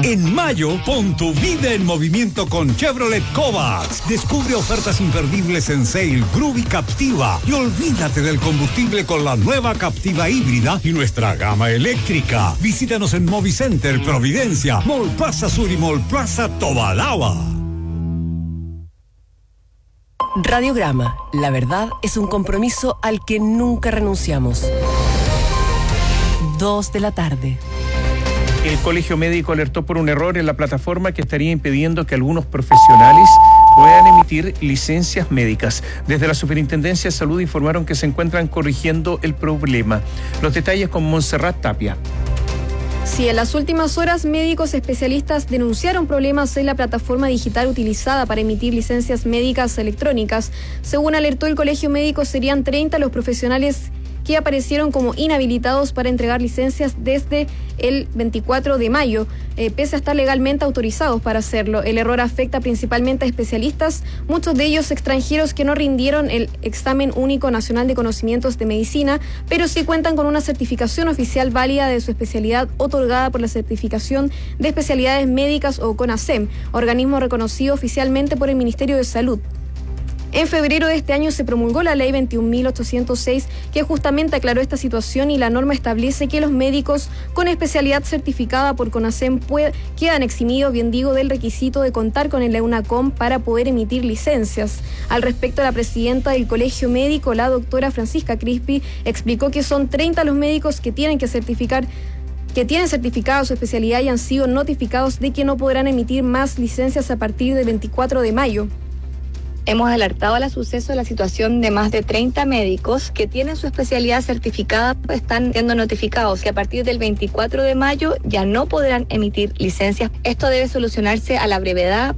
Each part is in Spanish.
En mayo, pon tu vida en movimiento con Chevrolet Kovacs. Descubre ofertas imperdibles en Sail, Groove y Captiva. Y olvídate del combustible con la nueva Captiva híbrida y nuestra gama eléctrica. Visítanos en Movicenter, Providencia, Mall Plaza Sur y Mall Plaza Tobalaba. Radiograma. La verdad es un compromiso al que nunca renunciamos. 2 de la tarde. El Colegio Médico alertó por un error en la plataforma que estaría impidiendo que algunos profesionales puedan emitir licencias médicas. Desde la Superintendencia de Salud informaron que se encuentran corrigiendo el problema. Los detalles con Montserrat Tapia. Sí, en las últimas horas, médicos especialistas denunciaron problemas en la plataforma digital utilizada para emitir licencias médicas electrónicas. Según alertó el Colegio Médico, serían 30 los profesionales que aparecieron como inhabilitados para entregar licencias desde el 24 de mayo, pese a estar legalmente autorizados para hacerlo. El error afecta principalmente a especialistas, muchos de ellos extranjeros que no rindieron el Examen Único Nacional de Conocimientos de Medicina, pero sí cuentan con una certificación oficial válida de su especialidad otorgada por la Certificación de Especialidades Médicas o CONASEM, organismo reconocido oficialmente por el Ministerio de Salud. En febrero de este año se promulgó la Ley 21.806, que justamente aclaró esta situación, y la norma establece que los médicos con especialidad certificada por CONASEM quedan eximidos, bien digo, del requisito de contar con el EUNACOM para poder emitir licencias. Al respecto, la presidenta del Colegio Médico, la doctora Francisca Crispi, explicó que son 30 los médicos que tienen certificado su especialidad y han sido notificados de que no podrán emitir más licencias a partir del 24 de mayo. Hemos alertado al suceso de la situación de más de 30 médicos que tienen su especialidad certificada, están siendo notificados que a partir del 24 de mayo ya no podrán emitir licencias. Esto debe solucionarse a la brevedad.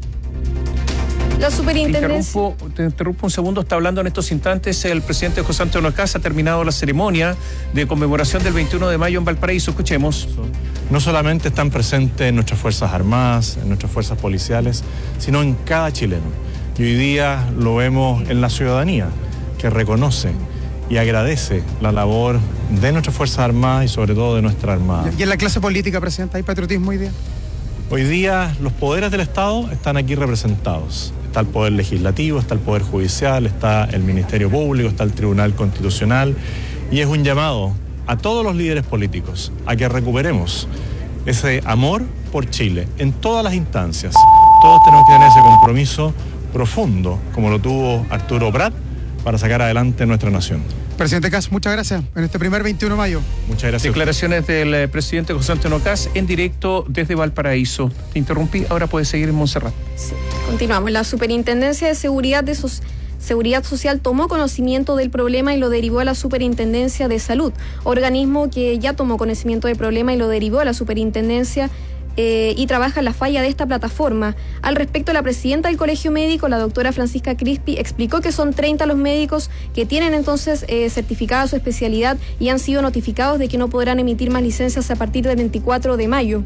La superintendencia... Te interrumpo un segundo. Está hablando en estos instantes el presidente José Antonio Kast. Ha terminado la ceremonia de conmemoración del 21 de mayo en Valparaíso. Escuchemos. No solamente están presentes en nuestras Fuerzas Armadas, en nuestras fuerzas policiales, sino en cada chileno. Y hoy día lo vemos en la ciudadanía, que reconoce y agradece la labor de nuestras Fuerzas Armadas y sobre todo de nuestra Armada. ¿Y en la clase política, presidenta, hay patriotismo hoy día? Hoy día los poderes del Estado están aquí representados. Está el Poder Legislativo, está el Poder Judicial, está el Ministerio Público, está el Tribunal Constitucional, y es un llamado a todos los líderes políticos a que recuperemos ese amor por Chile en todas las instancias. Todos tenemos que tener ese compromiso profundo, como lo tuvo Arturo Prat, para sacar adelante nuestra nación. Presidente Kast, muchas gracias en este primer 21 de mayo. Muchas gracias. Declaraciones del presidente José Antonio Kast en directo desde Valparaíso. Te interrumpí, ahora puedes seguir en Montserrat. Sí, continuamos. La Superintendencia de Seguridad Social tomó conocimiento del problema y lo derivó a la Superintendencia de Salud, organismo que ya tomó conocimiento del problema y lo derivó a la Superintendencia y trabaja en la falla de esta plataforma. Al respecto, la presidenta del Colegio Médico, la doctora Francisca Crispi, explicó que son 30 los médicos que tienen entonces certificada su especialidad y han sido notificados de que no podrán emitir más licencias a partir del 24 de mayo.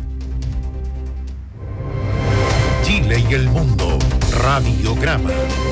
Chile y el mundo. Radiograma.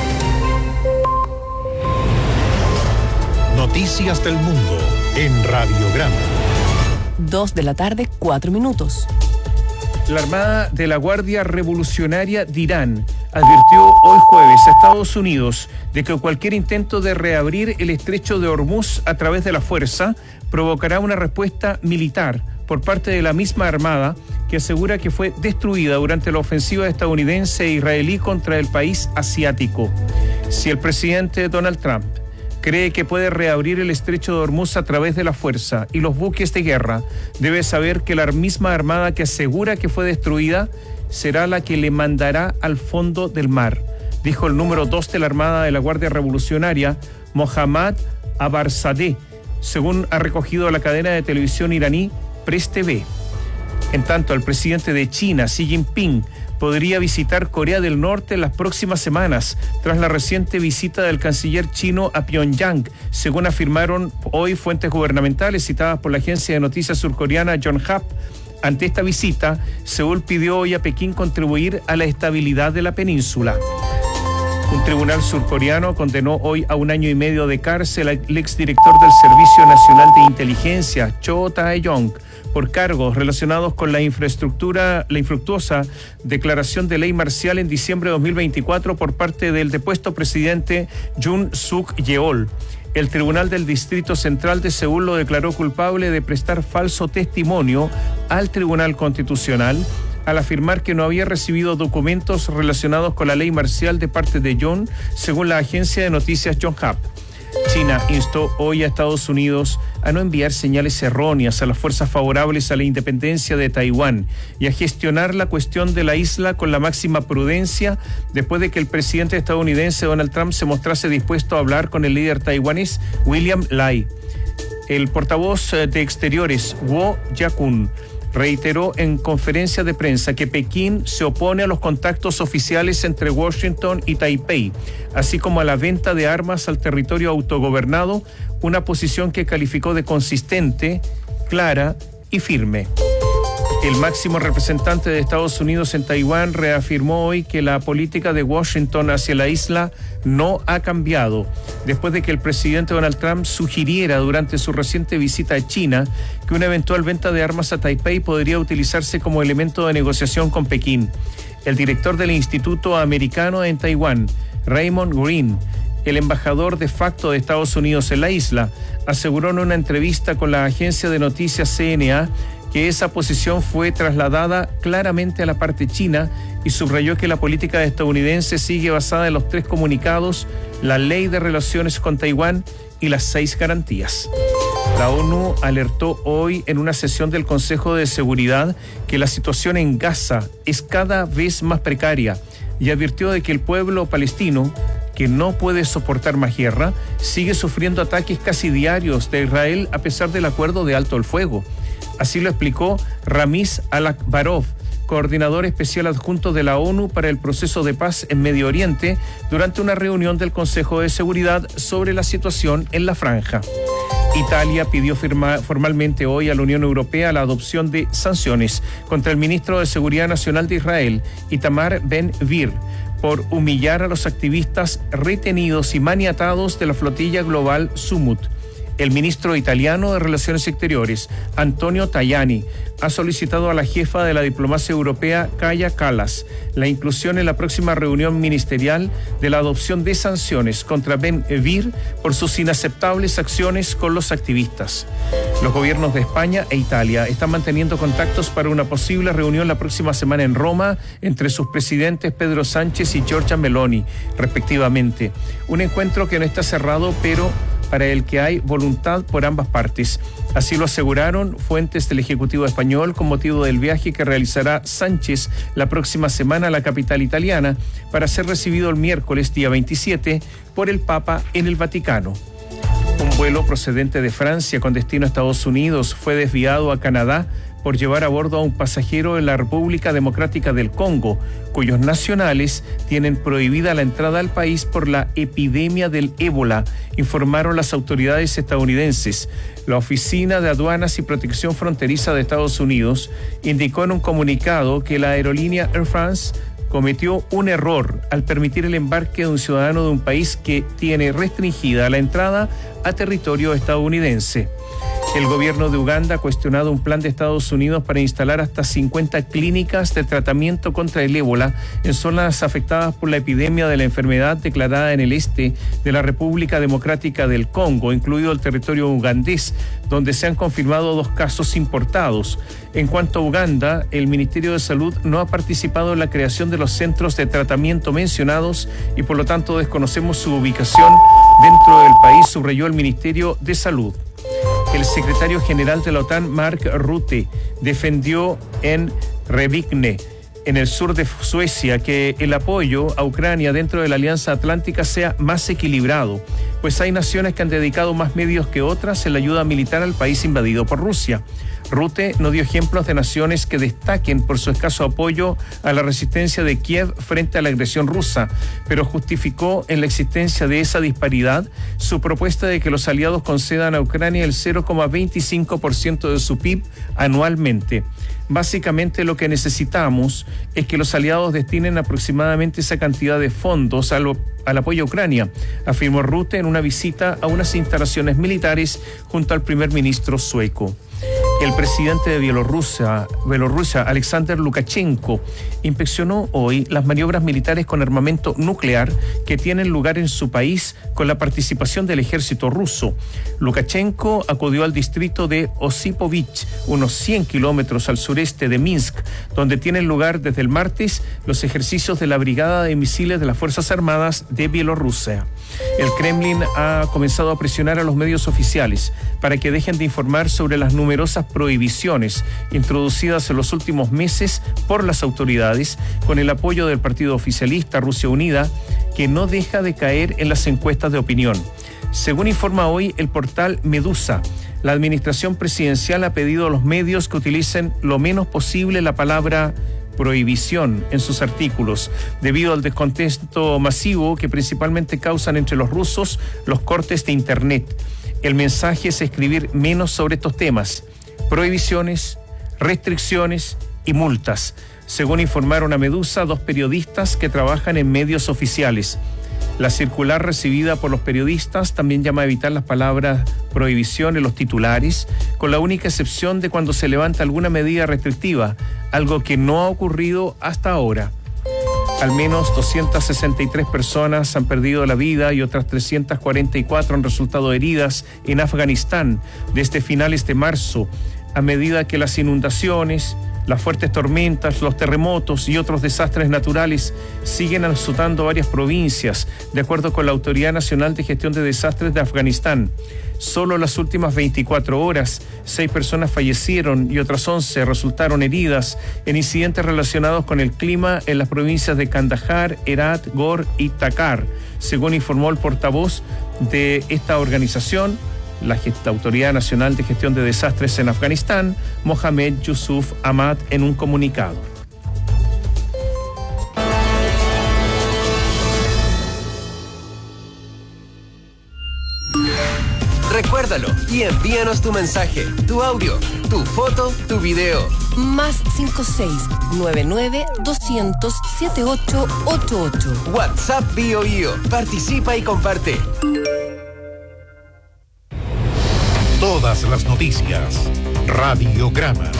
Noticias del mundo en Radiograma. 2 de la tarde, 4 minutos. La Armada de la Guardia Revolucionaria de Irán advirtió hoy jueves a Estados Unidos de que cualquier intento de reabrir el estrecho de Hormuz a través de la fuerza provocará una respuesta militar por parte de la misma Armada, que asegura que fue destruida durante la ofensiva estadounidense e israelí contra el país asiático. Si el presidente Donald Trump cree que puede reabrir el estrecho de Hormuz a través de la fuerza y los buques de guerra, debe saber que la misma Armada que asegura que fue destruida será la que le mandará al fondo del mar, dijo el número 2 de la Armada de la Guardia Revolucionaria, Mohammad Abarzadeh, según ha recogido la cadena de televisión iraní Press TV. En tanto, el presidente de China, Xi Jinping, podría visitar Corea del Norte en las próximas semanas, tras la reciente visita del canciller chino a Pyongyang, según afirmaron hoy fuentes gubernamentales citadas por la agencia de noticias surcoreana Yonhap. Ante esta visita, Seúl pidió hoy a Pekín contribuir a la estabilidad de la península. Un tribunal surcoreano condenó hoy a 1 año y medio de cárcel al exdirector del Servicio Nacional de Inteligencia, Cho Tae-yong, por cargos relacionados con la infructuosa declaración de ley marcial en diciembre de 2024 por parte del depuesto presidente Yoon Suk-yeol. El Tribunal del Distrito Central de Seúl lo declaró culpable de prestar falso testimonio al Tribunal Constitucional al afirmar que no había recibido documentos relacionados con la ley marcial de parte de Yoon, según la agencia de noticias Yonhap. China instó hoy a Estados Unidos a no enviar señales erróneas a las fuerzas favorables a la independencia de Taiwán y a gestionar la cuestión de la isla con la máxima prudencia después de que el presidente estadounidense Donald Trump se mostrase dispuesto a hablar con el líder taiwanés William Lai. El portavoz de Exteriores, Wo Yakun, reiteró en conferencia de prensa que Pekín se opone a los contactos oficiales entre Washington y Taipei, así como a la venta de armas al territorio autogobernado, una posición que calificó de consistente, clara y firme. El máximo representante de Estados Unidos en Taiwán reafirmó hoy que la política de Washington hacia la isla no ha cambiado, después de que el presidente Donald Trump sugiriera durante su reciente visita a China que una eventual venta de armas a Taipei podría utilizarse como elemento de negociación con Pekín. El director del Instituto Americano en Taiwán, Raymond Green, el embajador de facto de Estados Unidos en la isla, aseguró en una entrevista con la agencia de noticias CNA que esa posición fue trasladada claramente a la parte china y subrayó que la política estadounidense sigue basada en los 3 comunicados, la Ley de Relaciones con Taiwán y las 6 garantías. La ONU alertó hoy en una sesión del Consejo de Seguridad que la situación en Gaza es cada vez más precaria y advirtió de que el pueblo palestino, que no puede soportar más guerra, sigue sufriendo ataques casi diarios de Israel a pesar del acuerdo de alto el fuego. Así lo explicó Ramiz Al-Akbarov, coordinador especial adjunto de la ONU para el proceso de paz en Medio Oriente, durante una reunión del Consejo de Seguridad sobre la situación en la franja. Italia pidió formalmente hoy a la Unión Europea la adopción de sanciones contra el ministro de Seguridad Nacional de Israel, Itamar Ben-Gvir, por humillar a los activistas retenidos y maniatados de la flotilla global Sumut. El ministro italiano de Relaciones Exteriores, Antonio Tajani, ha solicitado a la jefa de la diplomacia europea, Kaja Kallas, la inclusión en la próxima reunión ministerial de la adopción de sanciones contra Ben-Gvir por sus inaceptables acciones con los activistas. Los gobiernos de España e Italia están manteniendo contactos para una posible reunión la próxima semana en Roma entre sus presidentes Pedro Sánchez y Giorgia Meloni, respectivamente. Un encuentro que no está cerrado, pero para el que hay voluntad por ambas partes. Así lo aseguraron fuentes del Ejecutivo español con motivo del viaje que realizará Sánchez la próxima semana a la capital italiana para ser recibido el miércoles día 27 por el Papa en el Vaticano. Un vuelo procedente de Francia con destino a Estados Unidos fue desviado a Canadá por llevar a bordo a un pasajero en la República Democrática del Congo, cuyos nacionales tienen prohibida la entrada al país por la epidemia del ébola, informaron las autoridades estadounidenses. La Oficina de Aduanas y Protección Fronteriza de Estados Unidos indicó en un comunicado que la aerolínea Air France cometió un error al permitir el embarque de un ciudadano de un país que tiene restringida la entrada a territorio estadounidense. El gobierno de Uganda ha cuestionado un plan de Estados Unidos para instalar hasta 50 clínicas de tratamiento contra el ébola en zonas afectadas por la epidemia de la enfermedad declarada en el este de la República Democrática del Congo, incluido el territorio ugandés, donde se han confirmado 2 casos importados. En cuanto a Uganda, el Ministerio de Salud no ha participado en la creación de los centros de tratamiento mencionados y por lo tanto desconocemos su ubicación dentro del país, subrayó el Ministerio de Salud. El secretario general de la OTAN, Mark Rutte, defendió en Revikne, en el sur de Suecia, que el apoyo a Ucrania dentro de la Alianza Atlántica sea más equilibrado, pues hay naciones que han dedicado más medios que otras en la ayuda militar al país invadido por Rusia. Rutte no dio ejemplos de naciones que destaquen por su escaso apoyo a la resistencia de Kiev frente a la agresión rusa, pero justificó en la existencia de esa disparidad su propuesta de que los aliados concedan a Ucrania el 0,25% de su PIB anualmente. Básicamente lo que necesitamos es que los aliados destinen aproximadamente esa cantidad de fondos al apoyo a Ucrania, afirmó Rutte en una visita a unas instalaciones militares junto al primer ministro sueco. El presidente de Bielorrusia, Alexander Lukashenko, inspeccionó hoy las maniobras militares con armamento nuclear que tienen lugar en su país con la participación del ejército ruso. Lukashenko acudió al distrito de Osipovich, unos 100 kilómetros al sureste de Minsk, donde tienen lugar desde el martes los ejercicios de la Brigada de Misiles de las Fuerzas Armadas de Bielorrusia. El Kremlin ha comenzado a presionar a los medios oficiales para que dejen de informar sobre las numerosas prohibiciones introducidas en los últimos meses por las autoridades con el apoyo del partido oficialista Rusia Unida, que no deja de caer en las encuestas de opinión. Según informa hoy el portal Medusa, la administración presidencial ha pedido a los medios que utilicen lo menos posible la palabra prohibición en sus artículos, debido al descontento masivo que principalmente causan entre los rusos los cortes de Internet. El mensaje es escribir menos sobre estos temas: prohibiciones, restricciones y multas, según informaron a Medusa 2 periodistas que trabajan en medios oficiales. La circular recibida por los periodistas también llama a evitar las palabras prohibición en los titulares, con la única excepción de cuando se levanta alguna medida restrictiva, algo que no ha ocurrido hasta ahora. Al menos 263 personas han perdido la vida y otras 344 han resultado heridas en Afganistán desde finales de marzo, a medida que las inundaciones, las fuertes tormentas, los terremotos y otros desastres naturales siguen azotando varias provincias, de acuerdo con la Autoridad Nacional de Gestión de Desastres de Afganistán. Solo en las últimas 24 horas, 6 personas fallecieron y otras 11 resultaron heridas en incidentes relacionados con el clima en las provincias de Kandahar, Herat, Ghor y Takhar, según informó el portavoz de esta organización, la Autoridad Nacional de Gestión de Desastres en Afganistán, Mohamed Yusuf Ahmad, en un comunicado. Recuérdalo y envíanos tu mensaje, tu audio, tu foto, tu video. Más 56-99-200-7888. WhatsApp BioBio. Participa y comparte. Todas las noticias. Radiograma.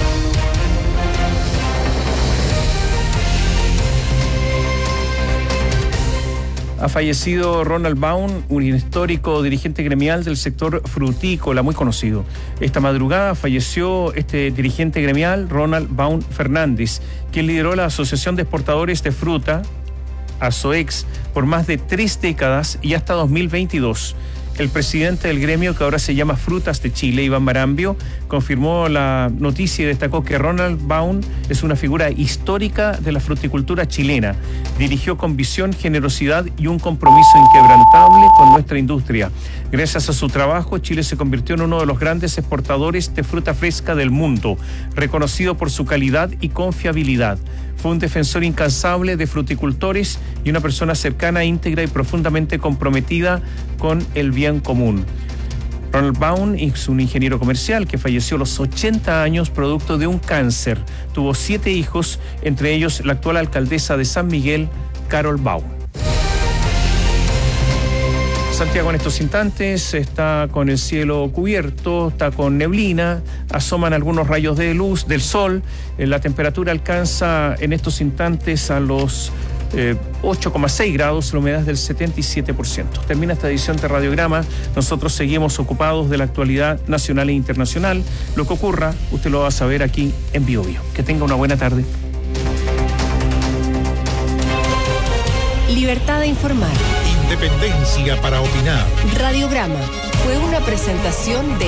Ha fallecido Ronald Baum, un histórico dirigente gremial del sector frutícola, muy conocido. Esta madrugada falleció este dirigente gremial, Ronald Baum Fernández, quien lideró la Asociación de Exportadores de Fruta, ASOEX, por más de 3 décadas y hasta 2022. El presidente del gremio, que ahora se llama Frutas de Chile, Iván Marambio, confirmó la noticia y destacó que Ronald Baum es una figura histórica de la fruticultura chilena. Dirigió con visión, generosidad y un compromiso inquebrantable con nuestra industria. Gracias a su trabajo, Chile se convirtió en uno de los grandes exportadores de fruta fresca del mundo, reconocido por su calidad y confiabilidad. Fue un defensor incansable de fruticultores y una persona cercana, íntegra y profundamente comprometida con el bien común. Ronald Baum es un ingeniero comercial que falleció a los 80 años producto de un cáncer. Tuvo 7 hijos, entre ellos la actual alcaldesa de San Miguel, Carol Baum. Santiago en estos instantes está con el cielo cubierto, está con neblina, asoman algunos rayos de luz del sol. La temperatura alcanza en estos instantes a los 8,6 grados, la humedad es del 77%. Termina esta edición de Radiograma. Nosotros seguimos ocupados de la actualidad nacional e internacional. Lo que ocurra, usted lo va a saber aquí en BioBio. Que tenga una buena tarde. Libertad de informar. Independencia para opinar. Radiograma fue una presentación de...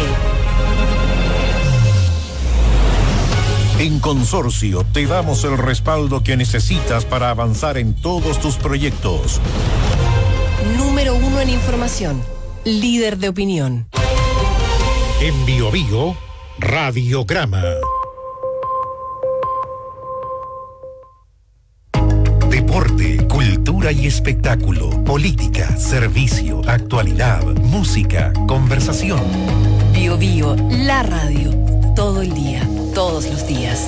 En Consorcio te damos el respaldo que necesitas para avanzar en todos tus proyectos. Número 1 en información. Líder de opinión. En BioBio, Radiograma. Deporte, cultura y espectáculo, política, servicio, actualidad, música, conversación. BioBio, la radio, todo el día. todos los días.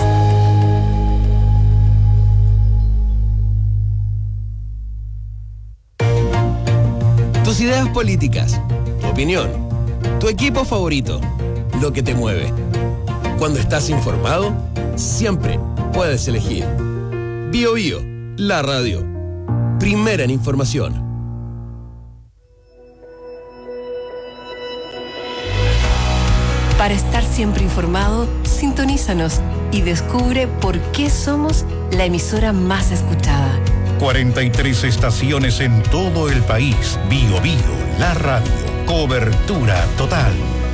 Tus ideas políticas, tu opinión, tu equipo favorito, lo que te mueve. Cuando estás informado, siempre puedes elegir. Bio Bio, la radio. Primera en información. Para estar siempre informado, sintonízanos y descubre por qué somos la emisora más escuchada. 43 estaciones en todo el país. Bio Bio, la radio. Cobertura total.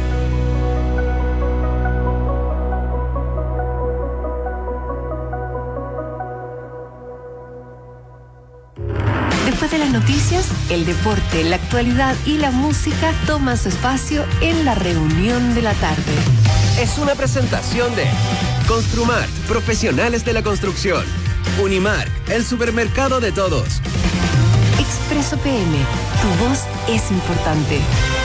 Después de las noticias, el deporte, la actualidad y la música toman su espacio en la reunión de la tarde. Es una presentación de Construmart, profesionales de la construcción. Unimark, el supermercado de todos. Expreso PM, tu voz es importante.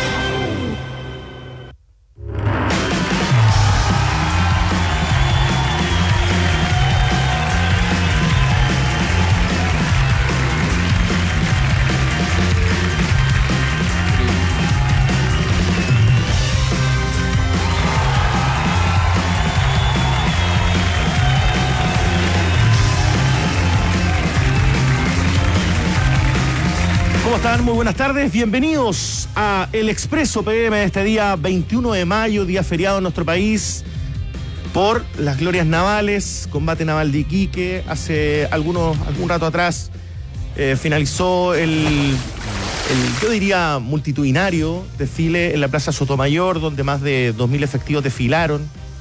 ¿Cómo están? Muy buenas tardes. Bienvenidos a El Expreso PM de este día 21 de mayo, día feriado en nuestro país por las glorias navales, combate naval de Iquique. Hace algún rato atrás finalizó el, yo diría, multitudinario desfile en la Plaza Sotomayor, donde más de 2.000 efectivos desfilaron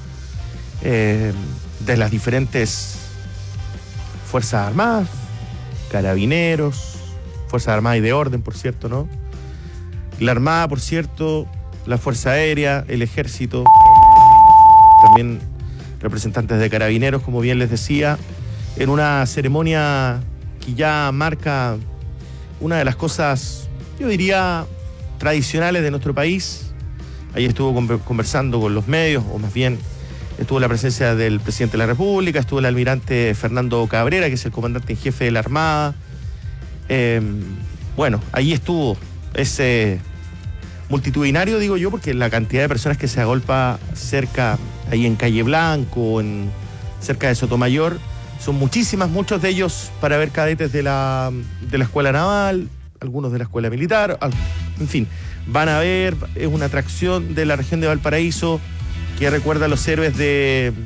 de las diferentes Fuerzas Armadas, Carabineros, Fuerzas Armadas y de Orden, por cierto, ¿no? La Armada, por cierto, la Fuerza Aérea, el Ejército, también representantes de Carabineros, como bien les decía, en una ceremonia que ya marca una de las cosas, yo diría, tradicionales de nuestro país. Ahí estuvo conversando con los medios, o más bien estuvo la presencia del presidente de la República, estuvo el almirante Fernando Cabrera, que es el comandante en jefe de la Armada. Bueno, ahí estuvo ese multitudinario, digo yo, porque la cantidad de personas que se agolpa cerca, ahí en Calle Blanco, cerca de Sotomayor, son muchísimas, muchos de ellos para ver cadetes de la Escuela Naval, algunos de la Escuela Militar, en fin, van a ver, es una atracción de la región de Valparaíso que recuerda a los héroes del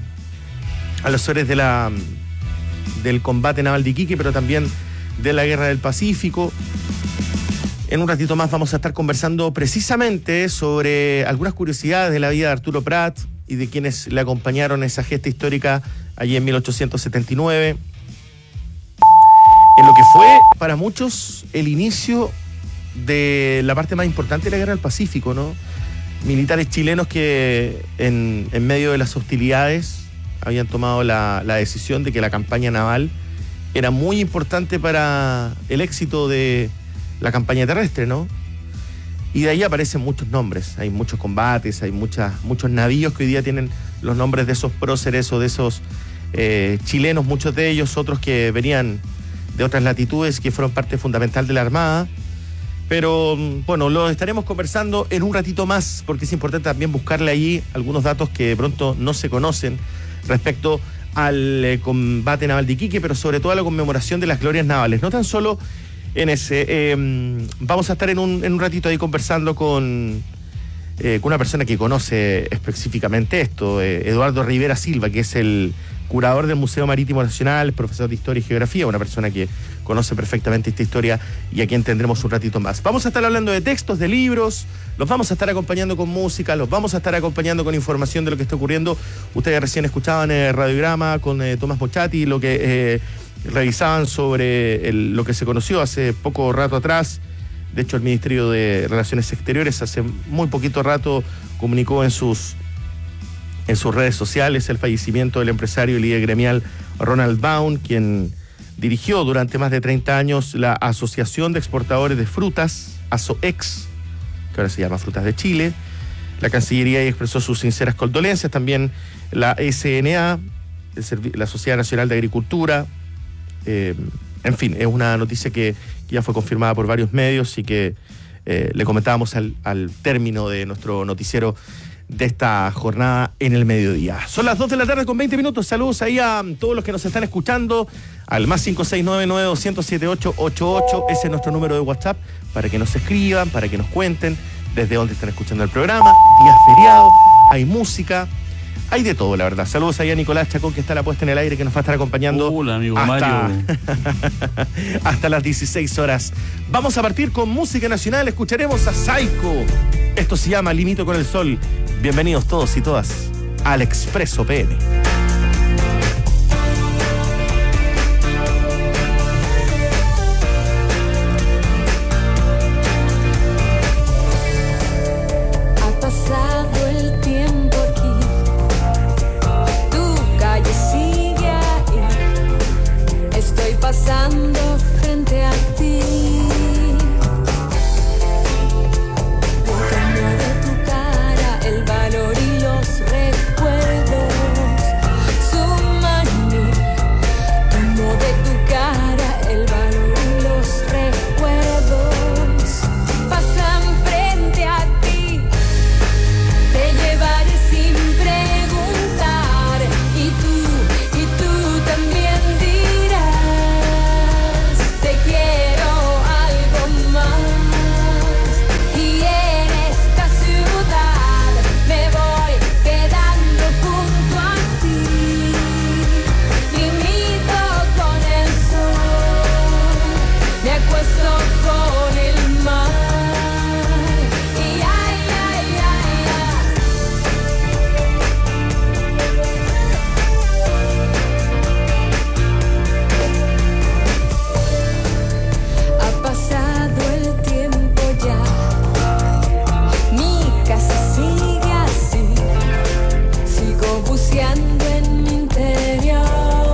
combate naval de Iquique, pero también de la Guerra del Pacífico. En un ratito más vamos a estar conversando precisamente sobre algunas curiosidades de la vida de Arturo Prat y de quienes le acompañaron en esa gesta histórica allí en 1879. En lo que fue para muchos el inicio de la parte más importante de la Guerra del Pacífico, ¿no? Militares chilenos que en medio de las hostilidades habían tomado la decisión de que la campaña naval era muy importante para el éxito de la campaña terrestre, ¿no? Y de ahí aparecen muchos nombres, hay muchos combates, hay muchos navíos que hoy día tienen los nombres de esos próceres o de esos chilenos, muchos de ellos, otros que venían de otras latitudes, que fueron parte fundamental de la Armada. Pero bueno, lo estaremos conversando en un ratito más, porque es importante también buscarle allí algunos datos que de pronto no se conocen respecto al combate naval de Iquique, pero sobre todo a la conmemoración de las glorias navales. No tan solo en ese. Vamos a estar en un ratito ahí conversando con una persona que conoce específicamente esto, Eduardo Rivera Silva, que es el curador del Museo Marítimo Nacional, profesor de Historia y Geografía, una persona que conoce perfectamente esta historia y a quien tendremos un ratito más. Vamos a estar hablando de textos, de libros, los vamos a estar acompañando con música, los vamos a estar acompañando con información de lo que está ocurriendo. Ustedes recién escuchaban el Radiograma con Tomás Mochati, lo que revisaban sobre lo que se conoció hace poco rato atrás. De hecho, el Ministerio de Relaciones Exteriores hace muy poquito rato comunicó en sus redes sociales el fallecimiento del empresario y líder gremial Ronald Baum, quien dirigió durante más de 30 años la Asociación de Exportadores de Frutas, ASOEX, que ahora se llama Frutas de Chile, la Cancillería expresó sus sinceras condolencias, también la SNA, la Sociedad Nacional de Agricultura. En fin, es una noticia que ya fue confirmada por varios medios y que le comentábamos al término de nuestro noticiero de esta jornada en el mediodía. Son las 2 de la tarde con 20 minutos. Saludos ahí a todos los que nos están escuchando al más 569-9200-7888. Ese es nuestro número de WhatsApp para que nos escriban, para que nos cuenten desde dónde están escuchando el programa. Día feriado, hay música, hay de todo, la verdad. Saludos ahí a Nicolás Chacón, que está la puesta en el aire, que nos va a estar acompañando. Hola, amigo hasta, Mario. hasta las 16 horas. Vamos a partir con música nacional. Escucharemos a Saiko. Esto se llama Limito con el Sol. Bienvenidos todos y todas al Expreso PM. Pasando frente a ti, buscando de tu cara el valor y los recuerdos. Suman mil, tomo de tu cara el valor y los recuerdos. Pasan frente a ti, te llevaré sin preguntar, y tú también dirás. Te quiero algo más, y en esta ciudad me voy quedando junto a ti. Limito con el sol, me acuesto con el mar, y ay, ay, ay, ay. Ha pasado el tiempo ya, mi casa sigue así, sigo buceando en mi interior,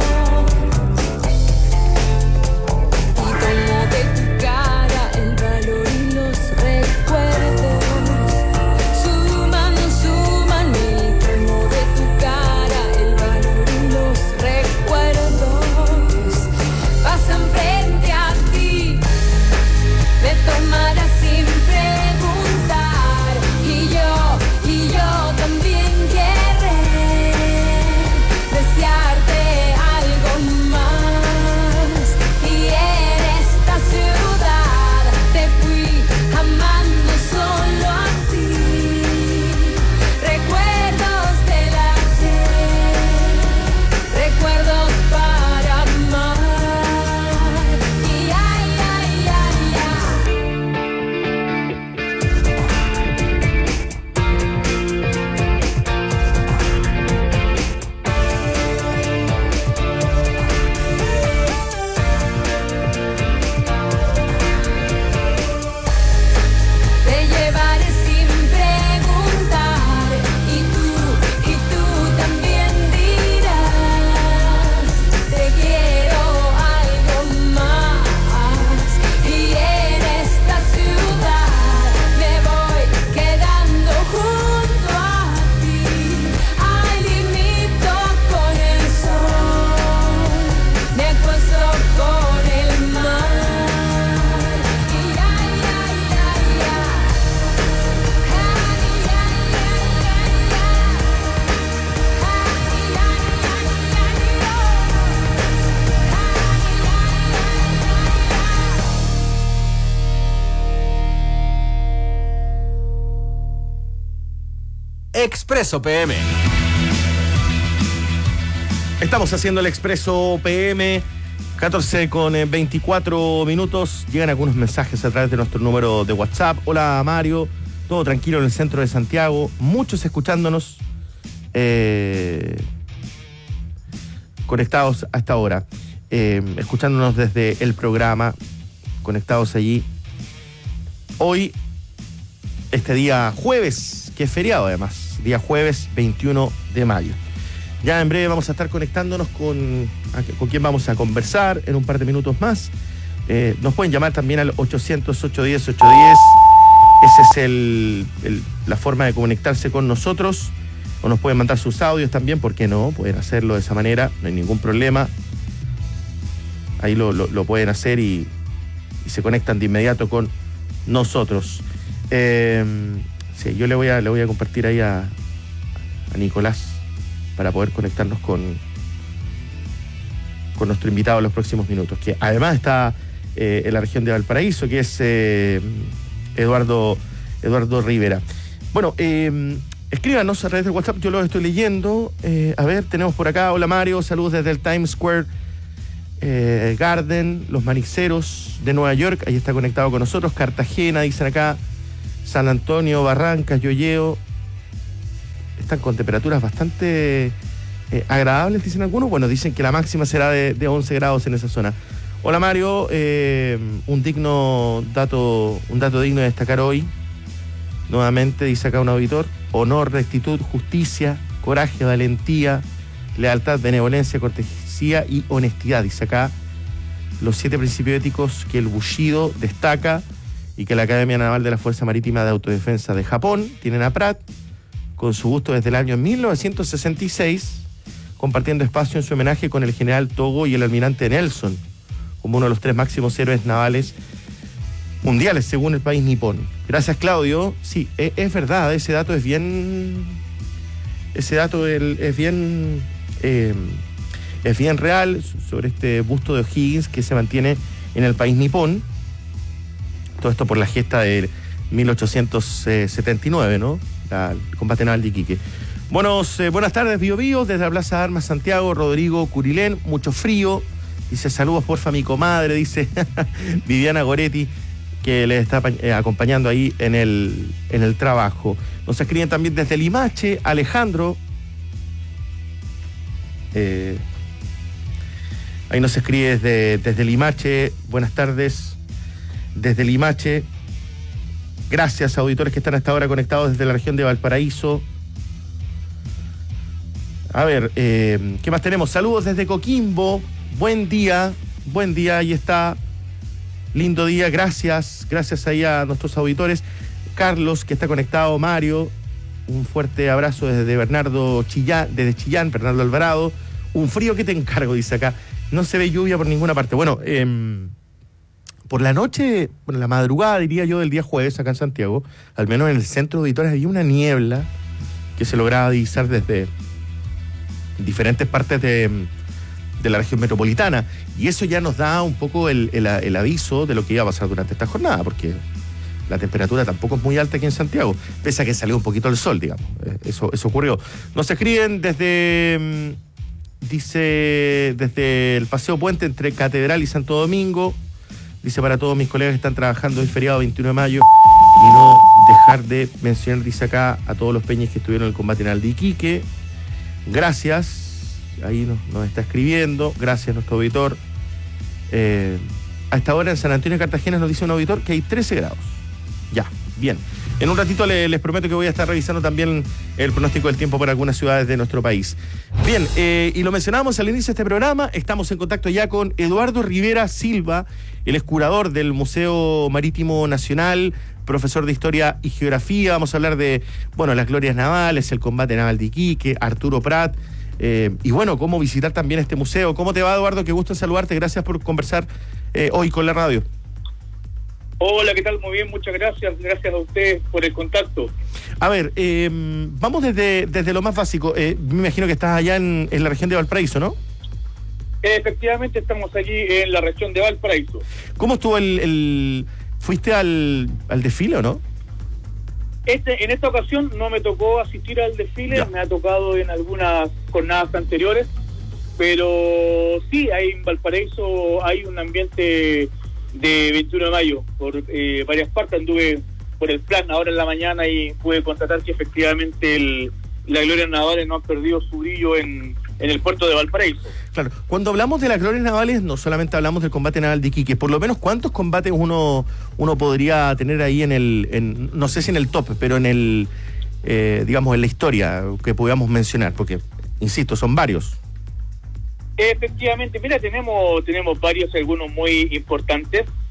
y tomo de tu cara el valor y los recuerdos. Suman mil, tomo de tu cara el valor y los recuerdos. Pasan frente a ti, me tomarás sin preguntar, y yo también querré desearte algo más, y en esta ciudad te fui amando solo a ti. Recuerdos del ayer, recuerdos para amar, y ay, ay, ay, ay. Te llevaré sin preguntar, y tú también dirás. Te quiero algo más, y en esta ciudad me voy quedando junto a ti. Ay, limito con el sol, me acuesto con el mar, y ay, ay, ay, ay. Expreso PM. Estamos haciendo el Expreso PM, 14 con 24 minutos. Llegan algunos mensajes a través de nuestro número de WhatsApp. Hola Mario, todo tranquilo en el centro de Santiago, muchos escuchándonos, conectados a esta hora, escuchándonos desde el programa, conectados allí. Hoy, este día jueves, que es feriado además, día jueves 21 de mayo. Ya en breve vamos a estar conectándonos con quien vamos a conversar en un par de minutos más. Nos pueden llamar también al 800-810-810. Esa es la forma de conectarse con nosotros. O nos pueden mandar sus audios también, ¿por qué no? Pueden hacerlo de esa manera, no hay ningún problema. Ahí lo pueden hacer y se conectan de inmediato con nosotros. Sí, yo le voy a compartir ahí a Nicolás para poder conectarnos con nuestro invitado en los próximos minutos, que además está en la región de Valparaíso, que es Eduardo Rivera. Bueno, escríbanos a través del WhatsApp, yo lo estoy leyendo. A ver, tenemos por acá, hola Mario, saludos desde el Times Square Garden, los maniceros de Nueva York, ahí está conectado con nosotros. Cartagena, dicen acá, San Antonio, Barrancas, Yoyeo, están con temperaturas bastante agradables, dicen algunos. Bueno, dicen que la máxima será de 11 grados en esa zona. Hola Mario, un dato digno de destacar hoy. Nuevamente, dice acá un auditor: honor, rectitud, justicia, coraje, valentía, lealtad, benevolencia, cortesía y honestidad. Dice acá los 7 principios éticos que el Bushido destaca y que la Academia Naval de la Fuerza Marítima de Autodefensa de Japón tienen a Pratt con su gusto desde el año 1966, compartiendo espacio en su homenaje con el general Togo y el almirante Nelson, como uno de los 3 máximos héroes navales mundiales, según el país nipón. Gracias, Claudio. Sí, es verdad, ese dato es bien real, sobre este busto de O'Higgins que se mantiene en el país nipón. Todo esto por la gesta de 1879, ¿no? El combate naval de Iquique. Buenas tardes, Bío Bío, desde la Plaza de Armas Santiago, Rodrigo Curilén, mucho frío. Dice, saludos porfa a mi comadre, dice Viviana Goretti, que les está acompañando ahí en el trabajo. Nos escriben también desde Limache, Alejandro. Ahí nos escribe desde Limache, buenas tardes, desde Limache. Gracias a auditores que están hasta ahora conectados desde la región de Valparaíso. A ver, ¿qué más tenemos? Saludos desde Coquimbo, buen día, ahí está. Lindo día, gracias ahí a nuestros auditores. Carlos, que está conectado, Mario, un fuerte abrazo desde desde Chillán, Bernardo Alvarado. Un frío que te encargo, dice acá. No se ve lluvia por ninguna parte. Bueno, por la noche, la madrugada, diría yo, del día jueves acá en Santiago, al menos en el centro de auditores había una niebla que se lograba divisar desde diferentes partes de la región metropolitana, y eso ya nos da un poco el aviso de lo que iba a pasar durante esta jornada, porque la temperatura tampoco es muy alta aquí en Santiago, pese a que salió un poquito el sol, digamos. Eso ocurrió. Nos escriben desde el Paseo Puente entre Catedral y Santo Domingo. Dice, para todos mis colegas que están trabajando hoy feriado 21 de mayo, y no dejar de mencionar, dice acá, a todos los peñas que estuvieron en el combate naval de Iquique. Gracias. Ahí nos está escribiendo. Gracias, nuestro auditor. A esta hora en San Antonio y Cartagena nos dice un auditor que hay 13 grados. Ya, bien. En un ratito les prometo que voy a estar revisando también el pronóstico del tiempo para algunas ciudades de nuestro país. Bien, y lo mencionábamos al inicio de este programa, estamos en contacto ya con Eduardo Rivera Silva, él es curador del Museo Marítimo Nacional, profesor de Historia y Geografía. Vamos a hablar de, las glorias navales, el combate naval de Iquique, Arturo Prat, y cómo visitar también este museo. ¿Cómo te va, Eduardo? Qué gusto en saludarte, gracias por conversar hoy con la radio. Hola, ¿qué tal? Muy bien, muchas gracias. Gracias a ustedes por el contacto. A ver, vamos desde lo más básico. Me imagino que estás allá en la región de Valparaíso, ¿no? Efectivamente, estamos allí en la región de Valparaíso. ¿Cómo estuvo fuiste al desfile o no? En esta ocasión no me tocó asistir al desfile, me ha tocado en algunas jornadas anteriores, pero sí, en Valparaíso hay un ambiente de 21 de mayo, por varias partes. Anduve por el plan ahora en la mañana y pude constatar que efectivamente las glorias navales no han perdido su brillo en el puerto de Valparaíso. Claro, cuando hablamos de las glorias navales no solamente hablamos del combate naval de Iquique, por lo menos ¿cuántos combates uno podría tener ahí no sé si en el top, pero en digamos en la historia que podamos mencionar? Porque, insisto, son varios. Efectivamente, mira, tenemos varios, algunos muy importantes.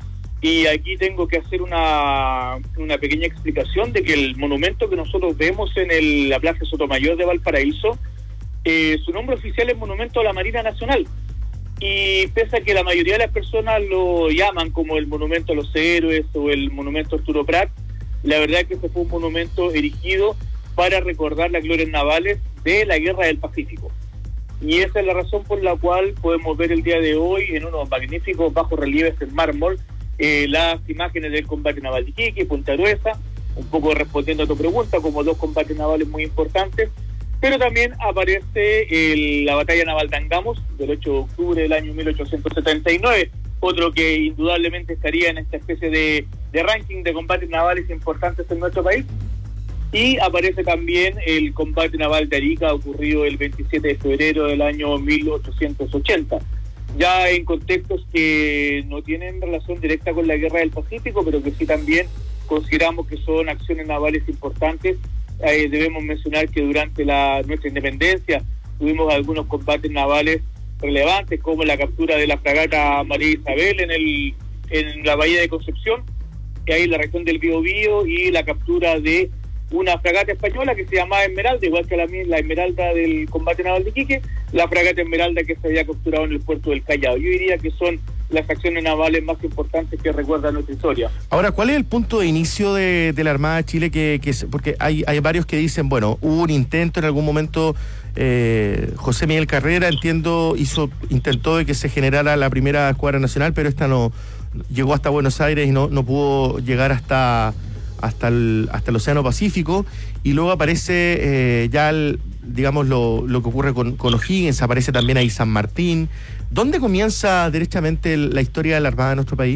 Y aquí tengo que hacer una pequeña explicación de que el monumento que nosotros vemos en la Plaza Sotomayor de Valparaíso, su nombre oficial es Monumento a la Marina Nacional. Y pese a que la mayoría de las personas lo llaman como el Monumento a los Héroes o el Monumento Arturo Prat, la verdad es que este fue un monumento erigido para recordar las glorias navales de la Guerra del Pacífico. Y esa es la razón por la cual podemos ver el día de hoy en unos magníficos bajorrelieves en mármol las imágenes del combate naval de Iquique, Punta Gruesa, un poco respondiendo a tu pregunta, como dos combates navales muy importantes, pero también aparece la batalla naval de Angamos del 8 de octubre del año 1879, otro que indudablemente estaría en esta especie de ranking de combates navales importantes en nuestro país. Y aparece también el combate naval de Arica, ocurrido el 27 de febrero del año 1880. Ya en contextos que no tienen relación directa con la Guerra del Pacífico, pero que sí también consideramos que son acciones navales importantes. Debemos mencionar que durante nuestra independencia tuvimos algunos combates navales relevantes, como la captura de la fragata María Isabel en la bahía de Concepción, que hay en la región del Biobío, y la captura de una fragata española que se llamaba Esmeralda, igual que la Esmeralda del combate naval de Iquique, la fragata Esmeralda que se había capturado en el puerto del Callao. Yo diría que son las acciones navales más importantes que recuerdan nuestra historia. Ahora, ¿cuál es el punto de inicio de la Armada de Chile? Porque hay varios que dicen, bueno, hubo un intento en algún momento, José Miguel Carrera, entiendo, intentó de que se generara la primera escuadra nacional, pero esta no llegó hasta Buenos Aires y no pudo llegar hasta el Océano Pacífico, y luego aparece digamos lo que ocurre con O'Higgins, aparece también ahí San Martín. ¿Dónde comienza derechamente la historia de la Armada de nuestro país?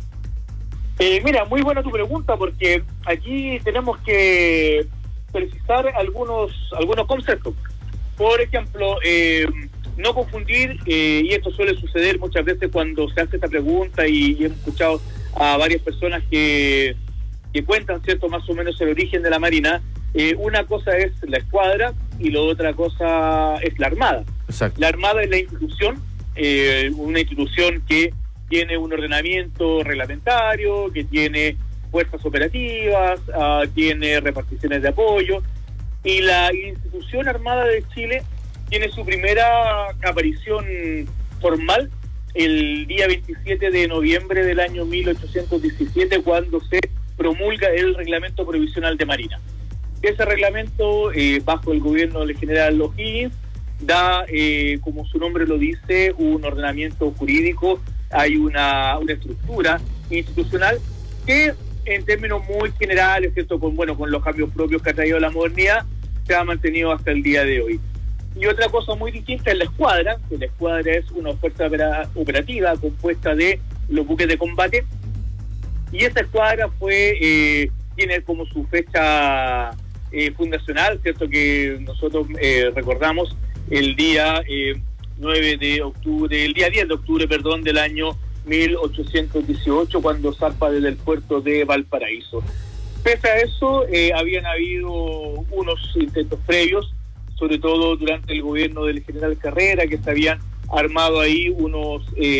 Mira, muy buena tu pregunta, porque aquí tenemos que precisar algunos conceptos. Por ejemplo, no confundir, y esto suele suceder muchas veces cuando se hace esta pregunta, y hemos escuchado a varias personas que cuentan, ¿cierto?, más o menos el origen de la Marina. Una cosa es la escuadra y la otra cosa es la Armada. Exacto. La Armada es la institución, una institución que tiene un ordenamiento reglamentario, que tiene fuerzas operativas, tiene reparticiones de apoyo, y la institución Armada de Chile tiene su primera aparición formal el día 27 de noviembre del año 1817, cuando se promulga el Reglamento Provisional de Marina. Ese reglamento, bajo el gobierno del general O'Higgins, da, como su nombre lo dice, un ordenamiento jurídico, hay una estructura institucional que, en términos muy generales, ¿cierto?, con los cambios propios que ha traído la modernidad, se ha mantenido hasta el día de hoy. Y otra cosa muy distinta es la escuadra, que la escuadra es una fuerza operativa compuesta de los buques de combate, y esa escuadra tiene como su fecha fundacional, ¿cierto?, que nosotros recordamos el día 10 de octubre del año 1818, cuando zarpa desde el puerto de Valparaíso. Pese a eso, habían habido unos intentos previos, sobre todo durante el gobierno del general Carrera, que se habían armado ahí unos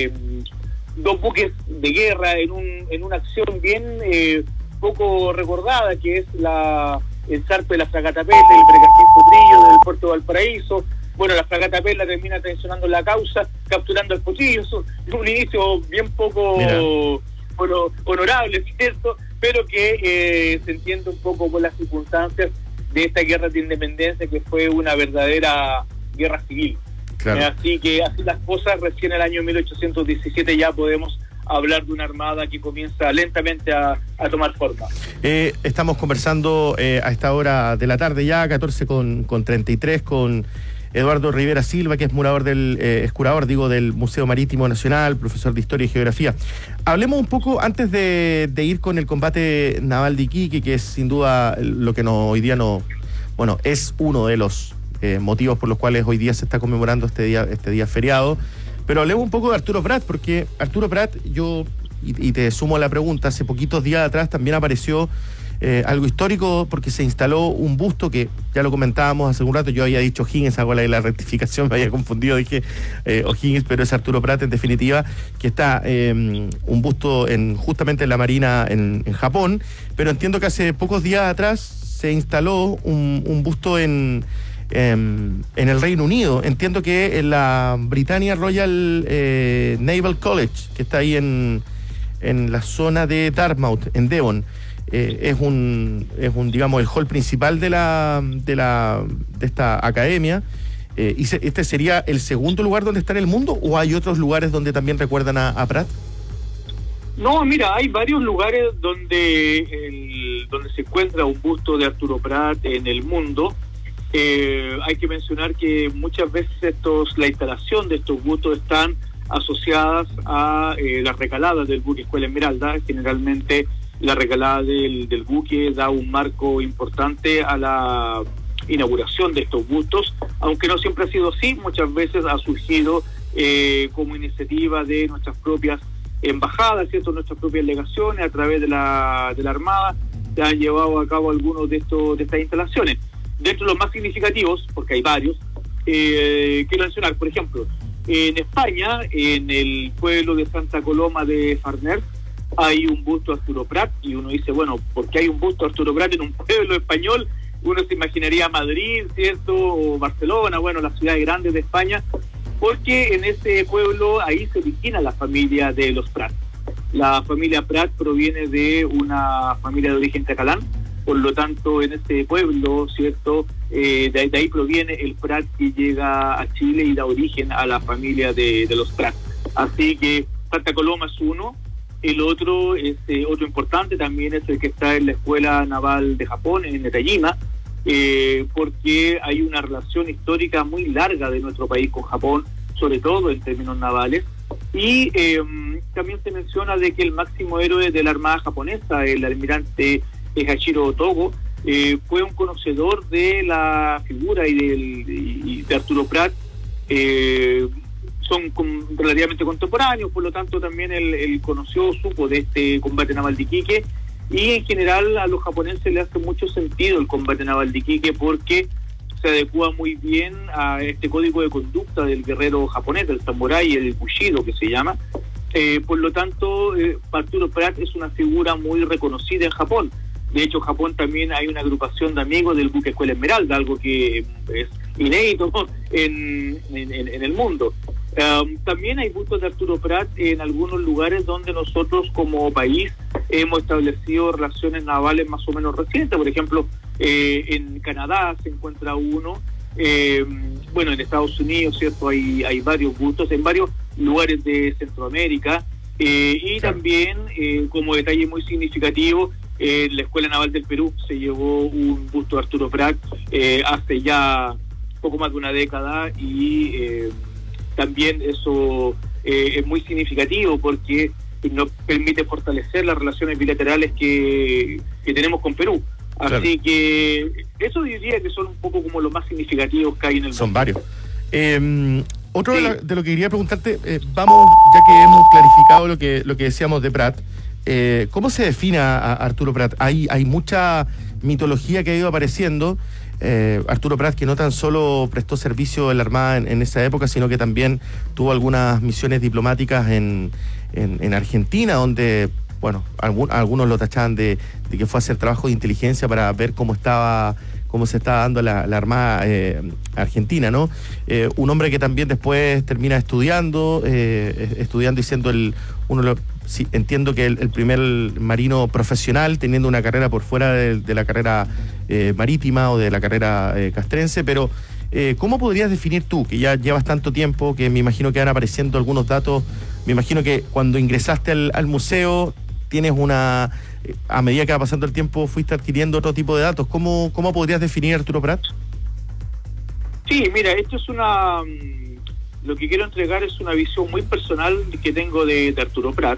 dos buques de guerra en una acción bien poco recordada, que es el zarpe de la fragata Perla y el Bregatín Potrillo del puerto de Valparaíso. Bueno, la fragata Perla termina traicionando la causa, capturando al Potrillo. Es un inicio bien poco honorable, ¿cierto? Pero que se entiende un poco por las circunstancias de esta guerra de independencia, que fue una verdadera guerra civil. Claro. Así las cosas, recién en el año 1817 ya podemos hablar de una armada que comienza lentamente a tomar forma. Estamos conversando a esta hora de la tarde ya, 14:33, con Eduardo Rivera Silva, que es curador del Museo Marítimo Nacional, profesor de Historia y Geografía. Hablemos un poco, antes de ir con el combate naval de Iquique, que es sin duda lo que hoy día es uno de los motivos por los cuales hoy día se está conmemorando este día feriado. Pero hablemos un poco de Arturo Prat, porque Arturo Prat, y te sumo a la pregunta, hace poquitos días atrás también apareció algo histórico porque se instaló un busto que ya lo comentábamos hace un rato. Yo había dicho O'Higgins, hago la rectificación, me había confundido, dije O'Higgins, pero es Arturo Prat en definitiva, que está un busto justamente en la Marina en Japón, pero entiendo que hace pocos días atrás se instaló un busto en el Reino Unido. Entiendo que en la Britannia Royal Naval College, que está ahí en la zona de Dartmouth, en Devon. Es un digamos el hall principal de esta academia. ¿Y este sería el segundo lugar donde está en el mundo, o hay otros lugares donde también recuerdan a Prat? No, mira, hay varios lugares donde se encuentra un busto de Arturo Prat en el mundo. Hay que mencionar que muchas veces la instalación de estos bustos están asociadas a las recaladas del buque Escuela Esmeralda. Generalmente la recalada del buque da un marco importante a la inauguración de estos bustos, aunque no siempre ha sido así. Muchas veces ha surgido como iniciativa de nuestras propias embajadas, ¿cierto? Nuestras propias legaciones a través de la Armada se han llevado a cabo algunos de estas instalaciones. Dentro de los más significativos, porque hay varios, quiero mencionar, por ejemplo, en España, en el pueblo de Santa Coloma de Farners, hay un busto de Arturo Prat, y uno dice, bueno, ¿por qué hay un busto de Arturo Prat en un pueblo español? Uno se imaginaría Madrid, ¿cierto? O Barcelona, bueno, las ciudades grandes de España, porque en ese pueblo ahí se origina la familia de los Prat. La familia Prat proviene de una familia de origen catalán, por lo tanto en ese pueblo, ¿cierto? De ahí proviene el Prat que llega a Chile y da origen a la familia de los Prat. Así que Santa Coloma es uno. El otro importante también es el que está en la Escuela Naval de Japón, en Netajima, porque hay una relación histórica muy larga de nuestro país con Japón, sobre todo en términos navales. Y también se menciona de que el máximo héroe de la Armada japonesa, el almirante Hachiro Togo, fue un conocedor de la figura y de Arturo Prat. Son relativamente contemporáneos, por lo tanto también él supo de este combate naval de Iquique, y en general a los japoneses le hace mucho sentido el combate naval de Iquique porque se adecua muy bien a este código de conducta del guerrero japonés, el samurái, el bushido que se llama. Por lo tanto, Arturo Prat es una figura muy reconocida en Japón. De hecho, en Japón también hay una agrupación de amigos del buque Escuela Esmeralda, algo que es inédito en el mundo. También hay bustos de Arturo Prat en algunos lugares donde nosotros como país hemos establecido relaciones navales más o menos recientes. Por ejemplo, en Canadá se encuentra uno, en Estados Unidos, ¿cierto? Hay varios bustos en varios lugares de Centroamérica, y también, como detalle muy significativo, la Escuela Naval del Perú se llevó un busto de Arturo Prat hace ya poco más de una década, y también eso es muy significativo porque nos permite fortalecer las relaciones bilaterales que tenemos con Perú. Así que eso diría que son un poco como los más significativos que hay en el mundo. Son varios. Otro de lo que quería preguntarte, vamos, ya que hemos clarificado lo que decíamos de Prat, ¿cómo se define a Arturo Prat? Hay mucha mitología que ha ido apareciendo. Arturo Prat, que no tan solo prestó servicio en la Armada en esa época, sino que también tuvo algunas misiones diplomáticas en Argentina, donde, bueno, algunos lo tachaban de que fue a hacer trabajo de inteligencia para ver cómo se estaba dando la Armada argentina, ¿no? Un hombre que también después termina estudiando y siendo entiendo que el primer marino profesional, teniendo una carrera por fuera de la carrera marítima o de la carrera castrense, pero ¿cómo podrías definir tú, que ya llevas tanto tiempo, que me imagino que van apareciendo algunos datos, me imagino que cuando ingresaste al museo tienes a medida que va pasando el tiempo fuiste adquiriendo otro tipo de datos? ¿Cómo podrías definir a Arturo Prat? Sí, mira, esto es lo que quiero entregar es una visión muy personal que tengo de Arturo Prat.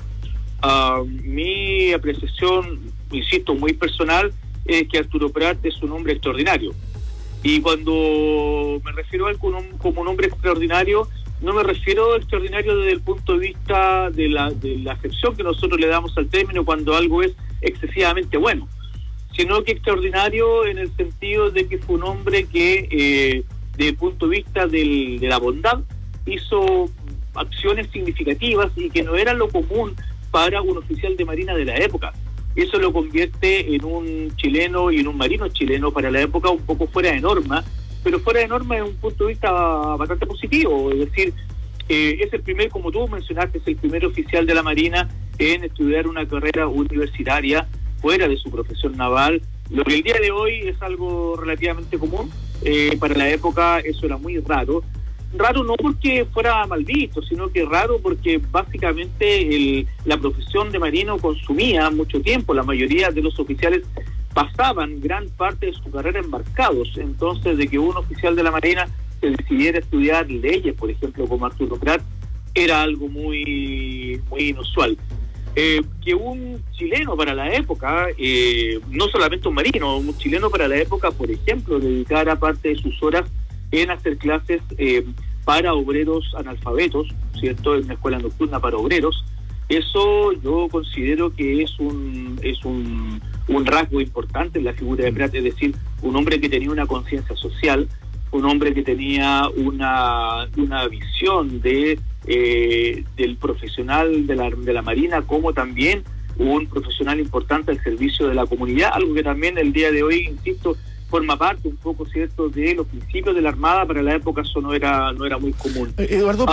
Mi apreciación, insisto, muy personal, es que Arturo Prat es un hombre extraordinario. Y cuando me refiero a él como un hombre extraordinario, no me refiero a extraordinario desde el punto de vista de la acepción que nosotros le damos al término cuando algo es excesivamente bueno, sino que extraordinario en el sentido de que fue un hombre que, desde el punto de vista de la bondad, hizo acciones significativas y que no era lo común para un oficial de marina de la época. Eso lo convierte en un chileno y en un marino chileno para la época un poco fuera de norma, pero fuera de norma desde un punto de vista bastante positivo. Es decir, es el primer, como tú mencionaste, es el primer oficial de la Marina en estudiar una carrera universitaria fuera de su profesión naval, lo que el día de hoy es algo relativamente común. Para la época eso era muy raro. Raro no porque fuera mal visto, sino que raro porque básicamente la profesión de marino consumía mucho tiempo. La mayoría de los oficiales pasaban gran parte de su carrera embarcados. Entonces, de que un oficial de la Marina se decidiera estudiar leyes, por ejemplo, como Arturo Prat, era algo muy, muy inusual. Que un chileno para la época, no solamente un marino, un chileno para la época, por ejemplo, dedicara parte de sus horas en hacer clases para obreros analfabetos, ¿cierto?, en una escuela nocturna para obreros. Eso yo considero que es un rasgo importante en la figura de Prat, es decir, un hombre que tenía una conciencia social, un hombre que tenía una visión del profesional de la Marina, como también un profesional importante al servicio de la comunidad, algo que también el día de hoy, insisto, forma parte un poco, ¿cierto?, de los principios de la Armada. Para la época eso no era muy común. Eduardo,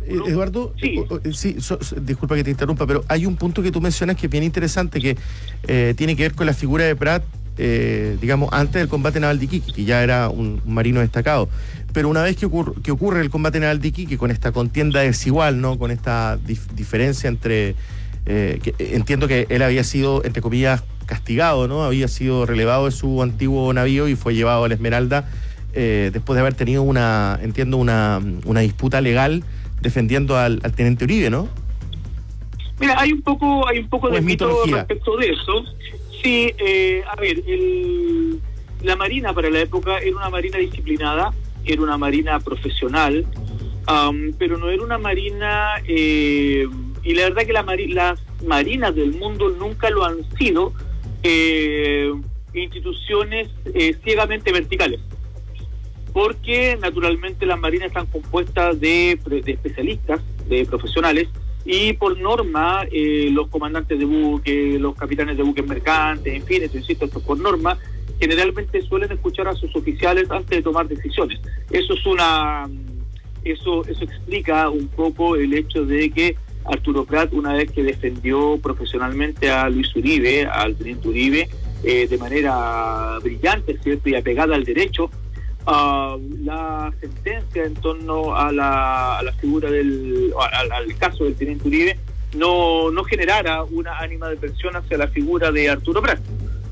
disculpa que te interrumpa, pero hay un punto que tú mencionas que es bien interesante, que tiene que ver con la figura de Prat, digamos, antes del combate naval de Iquique, que ya era un marino destacado. Pero una vez que ocurre el combate naval de Iquique, con esta contienda desigual, ¿no?, con esta diferencia entre... que entiendo que él había sido, entre comillas, castigado, ¿no? Había sido relevado de su antiguo navío y fue llevado a la Esmeralda después de haber tenido una disputa legal defendiendo al teniente Uribe, ¿no? Mira, hay un poco de mito respecto de eso. Sí, a ver, la Marina para la época era una marina disciplinada, era una marina profesional, pero no era una marina, y la verdad que las marinas del mundo nunca lo han sido, instituciones ciegamente verticales, porque naturalmente las marinas están compuestas de especialistas, de profesionales, y por norma los comandantes de buque, los capitanes de buques mercantes, en fin, insisto, esto por norma, generalmente suelen escuchar a sus oficiales antes de tomar decisiones. Eso explica un poco el hecho de que Arturo Prat, una vez que defendió profesionalmente a Luis Uribe, al teniente Uribe, de manera brillante, ¿cierto?, y apegada al derecho, la sentencia en torno a la figura al caso del teniente Uribe no generara una animadversión hacia la figura de Arturo Prat.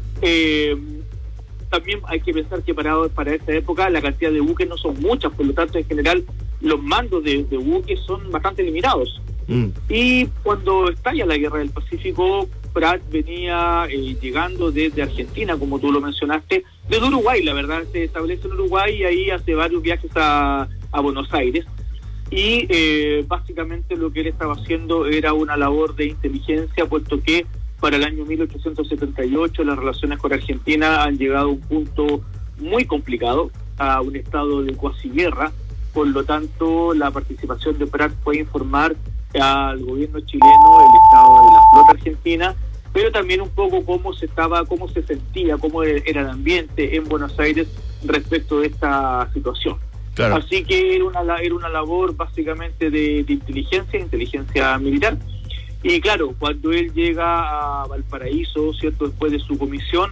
También hay que pensar que para esta época la cantidad de buques no son muchas, por lo tanto en general los mandos de buques son bastante limitados. Y cuando estalla la Guerra del Pacífico, Prat venía llegando desde Argentina, como tú lo mencionaste, desde Uruguay, la verdad, se establece en Uruguay y ahí hace varios viajes a Buenos Aires. Y básicamente lo que él estaba haciendo era una labor de inteligencia, puesto que para el año 1878 las relaciones con Argentina han llegado a un punto muy complicado, a un estado de cuasi guerra. Por lo tanto, la participación de Prat fue informar al gobierno chileno el estado de la flota argentina, pero también un poco cómo se sentía, cómo era el ambiente en Buenos Aires respecto de esta situación. Claro. Así que era una labor básicamente de inteligencia militar. Y claro, cuando él llega a Valparaíso, ¿cierto?, después de su comisión,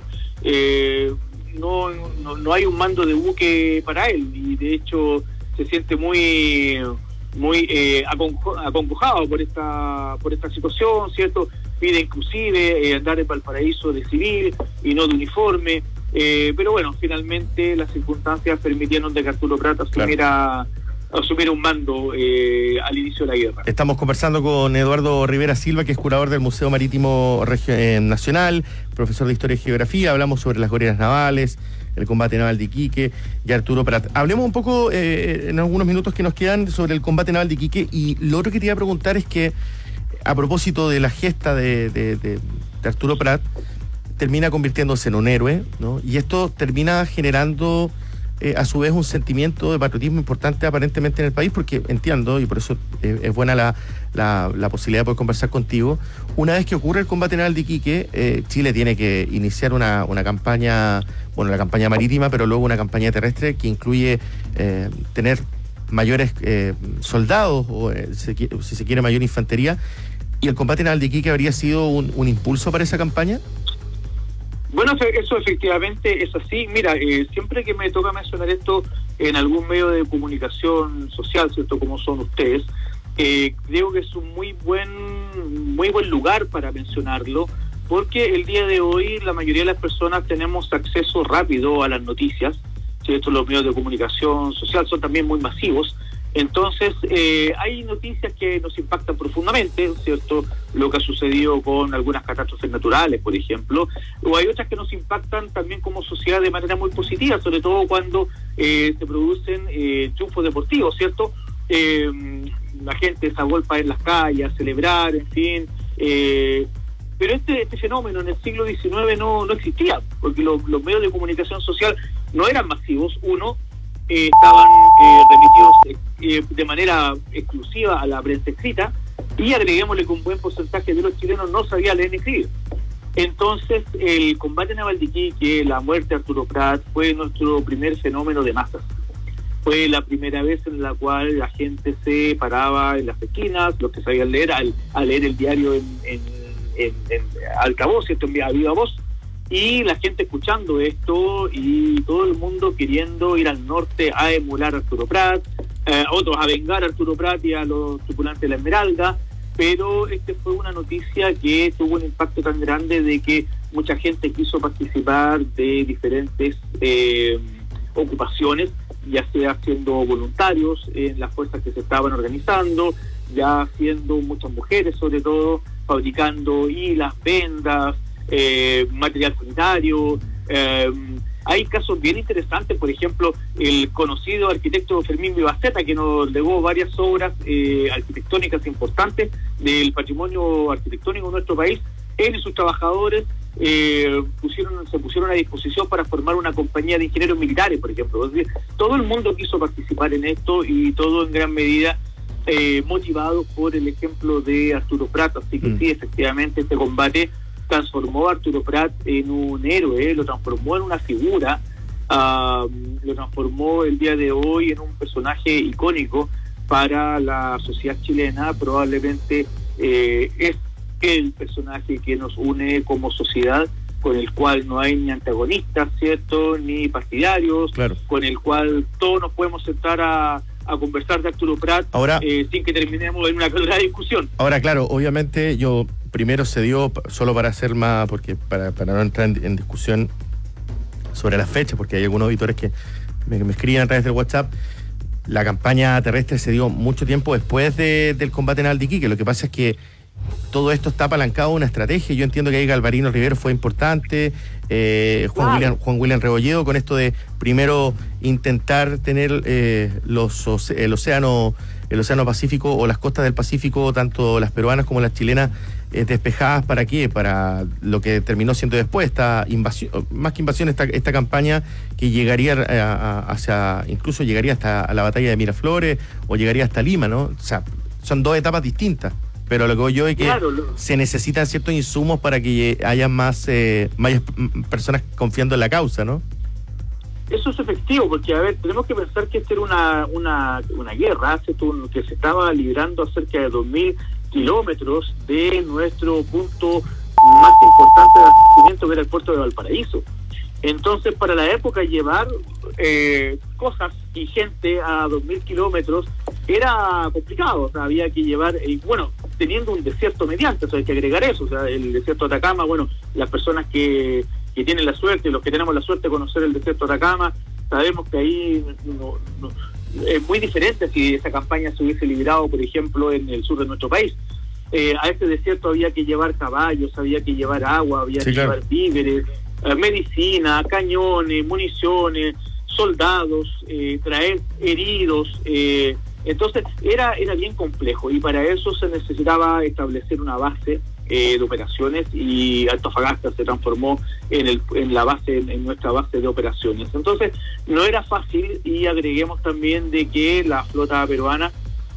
no hay un mando de buque para él, y de hecho se siente muy acongojado por esta situación, ¿cierto? Pide inclusive andar en Valparaíso de civil y no de uniforme, pero bueno, finalmente las circunstancias permitieron de que Arturo Prat asumiera un mando al inicio de la guerra. Estamos conversando con Eduardo Rivera Silva, que es curador del Museo Marítimo Nacional, profesor de Historia y Geografía. Hablamos sobre las glorias navales, el combate naval de Iquique y Arturo Prat. Hablemos un poco en algunos minutos que nos quedan sobre el combate naval de Iquique, y lo otro que te iba a preguntar es que, a propósito de la gesta de Arturo Prat, termina convirtiéndose en un héroe, ¿no? Y esto termina generando a su vez un sentimiento de patriotismo importante aparentemente en el país, porque entiendo, y por eso es buena la posibilidad de poder conversar contigo, una vez que ocurre el combate naval de Iquique, Chile tiene que iniciar una campaña, bueno, la campaña marítima, pero luego una campaña terrestre que incluye tener mayores soldados, o si se quiere mayor infantería, y el combate naval de Iquique habría sido un impulso para esa campaña. Bueno, eso efectivamente es así. Mira, siempre que me toca mencionar esto en algún medio de comunicación social, ¿cierto?, como son ustedes, creo que es un muy buen lugar para mencionarlo, porque el día de hoy la mayoría de las personas tenemos acceso rápido a las noticias, ¿cierto? Los medios de comunicación social son también muy masivos. Entonces, hay noticias que nos impactan profundamente, ¿cierto? Lo que ha sucedido con algunas catástrofes naturales, por ejemplo, o hay otras que nos impactan también como sociedad de manera muy positiva, sobre todo cuando se producen triunfos deportivos, ¿cierto? La gente se agolpa en las calles a celebrar, en fin. Pero este fenómeno en el siglo XIX no existía, porque los medios de comunicación social no eran masivos, estaban remitidos de manera exclusiva a la prensa escrita, y agreguémosle que un buen porcentaje de los chilenos no sabía leer ni escribir. Entonces, el combate naval de Iquique, la muerte de Arturo Prat, fue nuestro primer fenómeno de masas. Fue la primera vez en la cual la gente se paraba en las esquinas, los que sabían leer, a leer el diario en altavoz, ¿cierto?, a viva voz, y la gente escuchando esto, y todo el mundo queriendo ir al norte a emular a Arturo Prat, otros a vengar a Arturo Prat y a los tripulantes de la Esmeralda. Pero fue una noticia que tuvo un impacto tan grande de que mucha gente quiso participar de diferentes ocupaciones, ya sea siendo voluntarios en las fuerzas que se estaban organizando, ya siendo muchas mujeres sobre todo, fabricando hilas, vendas, material sanitario. Hay casos bien interesantes, por ejemplo, el conocido arquitecto Fermín Vivaceta, que nos legó varias obras arquitectónicas importantes del patrimonio arquitectónico de nuestro país. Él y sus trabajadores se pusieron a disposición para formar una compañía de ingenieros militares, por ejemplo. Es decir, todo el mundo quiso participar en esto, y todo en gran medida motivado por el ejemplo de Arturo Prat. Así que sí, efectivamente, este combate transformó a Arturo Prat en un héroe, lo transformó en una figura, lo transformó el día de hoy en un personaje icónico para la sociedad chilena. Probablemente es el personaje que nos une como sociedad, con el cual no hay ni antagonistas, ¿cierto?, ni partidarios, claro, con el cual todos nos podemos sentar a conversar de Arturo Prat ahora, sin que terminemos en una clara discusión. Ahora, claro, obviamente yo primero se dio, solo para hacer más, porque para no entrar en discusión sobre las fechas, porque hay algunos auditores que me escriben a través del WhatsApp, la campaña terrestre se dio mucho tiempo después del combate naval de Iquique. Lo que pasa es que todo esto está apalancado en una estrategia. Yo entiendo que ahí Galvarino Rivero fue importante, Juan William Rebolledo, con esto de primero intentar tener el océano Pacífico, o las costas del Pacífico, tanto las peruanas como las chilenas, despejadas. ¿Para qué? Para lo que terminó siendo después esta invasión, más que invasión, esta campaña que llegaría incluso llegaría hasta la batalla de Miraflores, o llegaría hasta Lima, ¿no? O sea, son dos etapas distintas. Pero lo que yo es que se necesitan ciertos insumos para que haya más personas confiando en la causa, ¿no? Eso es efectivo, porque, a ver, tenemos que pensar que esta era una guerra, que se estaba librando a cerca de 2.000 kilómetros de nuestro punto más importante de abastecimiento, que era el puerto de Valparaíso. Entonces, para la época, llevar cosas y gente a 2.000 kilómetros era complicado. O sea, había que llevar, teniendo un desierto mediante, o sea, hay que agregar eso. O sea, el desierto de Atacama, las personas que tienen la suerte, los que tenemos la suerte de conocer el desierto de Atacama, sabemos que ahí es muy diferente si esa campaña se hubiese librado, por ejemplo, en el sur de nuestro país. A ese desierto había que llevar caballos, había que llevar agua, había que llevar víveres, medicina, cañones, municiones, soldados, traer heridos. Entonces era bien complejo, y para eso se necesitaba establecer una base de operaciones, y Antofagasta se transformó en nuestra base de operaciones. Entonces no era fácil, y agreguemos también de que la flota peruana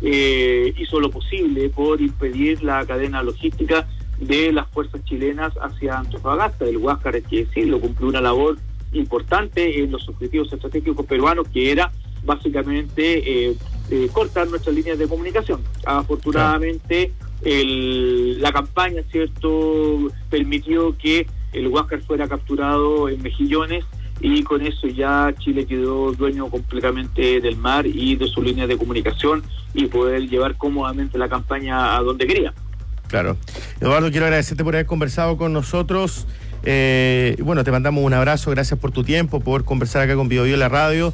hizo lo posible por impedir la cadena logística de las fuerzas chilenas hacia Antofagasta. El Huáscar, hay que decirlo, cumplió una labor importante en los objetivos estratégicos peruanos, que era básicamente cortar nuestras líneas de comunicación. Afortunadamente, la campaña, ¿cierto?, permitió que el Huáscar fuera capturado en Mejillones, y con eso ya Chile quedó dueño completamente del mar y de su línea de comunicación, y poder llevar cómodamente la campaña a donde quería. Claro. Eduardo, quiero agradecerte por haber conversado con nosotros. Bueno, te mandamos un abrazo, gracias por tu tiempo, por conversar acá con Bio Bio en la radio.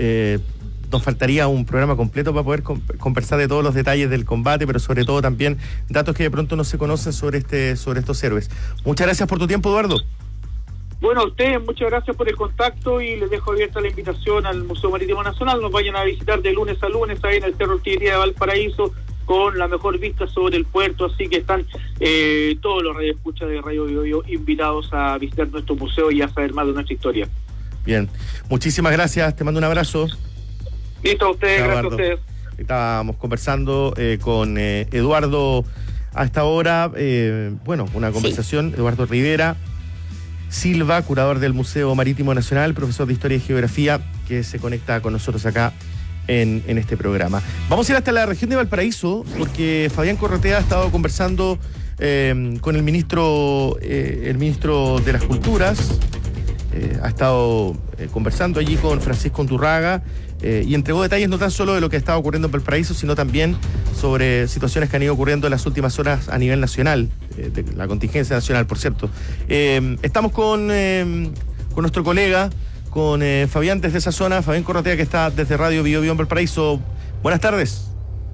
Nos faltaría un programa completo para poder conversar de todos los detalles del combate, pero sobre todo también datos que de pronto no se conocen sobre estos héroes. Muchas gracias por tu tiempo, Eduardo. Bueno, a ustedes muchas gracias por el contacto, y les dejo abierta la invitación al Museo Marítimo Nacional. Nos vayan a visitar de lunes a lunes ahí en el Cerro Ortiguería de Valparaíso, con la mejor vista sobre el puerto, así que están todos los radioescuchas de Radio Bio Bio invitados a visitar nuestro museo y a saber más de nuestra historia. Bien, muchísimas gracias, te mando un abrazo. Listo, a ustedes, Chao, gracias Eduardo. a ustedes. Estábamos conversando con Eduardo a esta hora, una conversación, Eduardo Rivera Silva, curador del Museo Marítimo Nacional, profesor de Historia y Geografía, que se conecta con nosotros acá en este programa. Vamos a ir hasta la región de Valparaíso, porque Fabián Corretea ha estado conversando con el ministro de las Culturas, ha estado conversando allí con Francisco Undurraga, y entregó detalles no tan solo de lo que estaba ocurriendo en Valparaíso, sino también sobre situaciones que han ido ocurriendo en las últimas horas a nivel nacional, de la contingencia nacional, por cierto. Estamos con nuestro colega, con Fabián desde esa zona, Fabián Corretea, que está desde Radio Bio Bio en Valparaíso. Buenas tardes.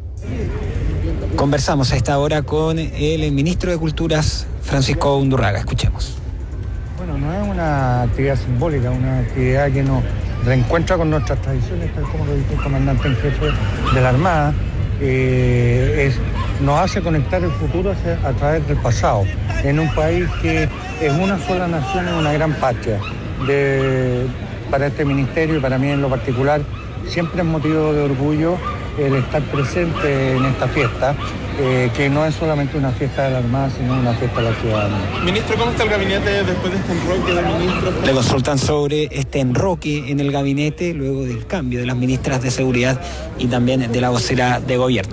Conversamos a esta hora con el ministro de Culturas, Francisco Undurraga. Escuchemos. Bueno, no es una actividad simbólica, una actividad que nos reencuentra con nuestras tradiciones, tal como lo dijo el comandante en jefe de la Armada. Nos hace conectar el futuro a través del pasado, en un país que es una sola nación, es una gran patria. Para este ministerio y para mí en lo particular, siempre es motivo de orgullo el estar presente en esta fiesta, que no es solamente una fiesta de la Armada, sino una fiesta de la ciudadanía. Ministro, ¿cómo está el gabinete después de este enroque del ministro? Le consultan sobre este enroque en el gabinete luego del cambio de las ministras de Seguridad y también de la vocera de Gobierno.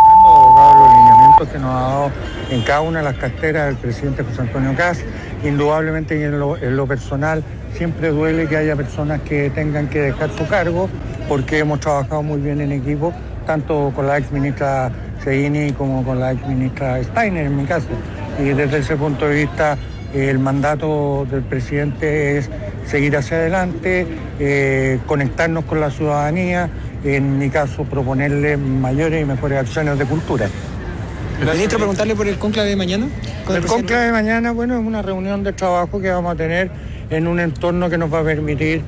Los lineamientos que nos ha dado en cada una de las carteras del presidente José Antonio Kast, indudablemente, y en lo personal, siempre duele que haya personas que tengan que dejar su cargo, porque hemos trabajado muy bien en equipo, tanto con la ex ministra Seguini como con la ex ministra Steiner, en mi caso. Y desde ese punto de vista, el mandato del presidente es seguir hacia adelante, conectarnos con la ciudadanía, en mi caso proponerle mayores y mejores acciones de cultura. Ministro, preguntarle por el cónclave de mañana. El cónclave de mañana, bueno, es una reunión de trabajo que vamos a tener en un entorno que nos va a permitir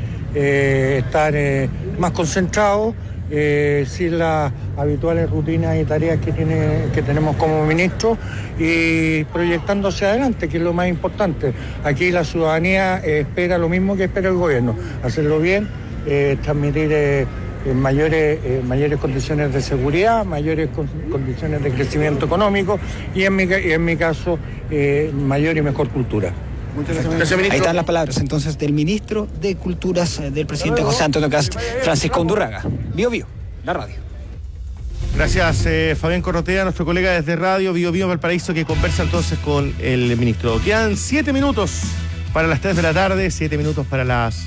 estar más concentrados, sin las habituales rutinas y tareas que tenemos como ministro, y proyectando hacia adelante, que es lo más importante. Aquí la ciudadanía espera lo mismo que espera el gobierno, hacerlo bien, transmitir mayores condiciones de seguridad, mayores condiciones de crecimiento económico y en mi caso mayor y mejor cultura. Muchas gracias, ministro. Ahí están las palabras entonces del ministro de Culturas del presidente José Antonio Kast, Francisco Undurraga. Bio Bio, la radio. Gracias, Fabián Corretea, nuestro colega desde Radio Bio Bio Valparaíso, que conversa entonces con el ministro. Quedan 7 minutos para las 3 de la tarde, 7 minutos para las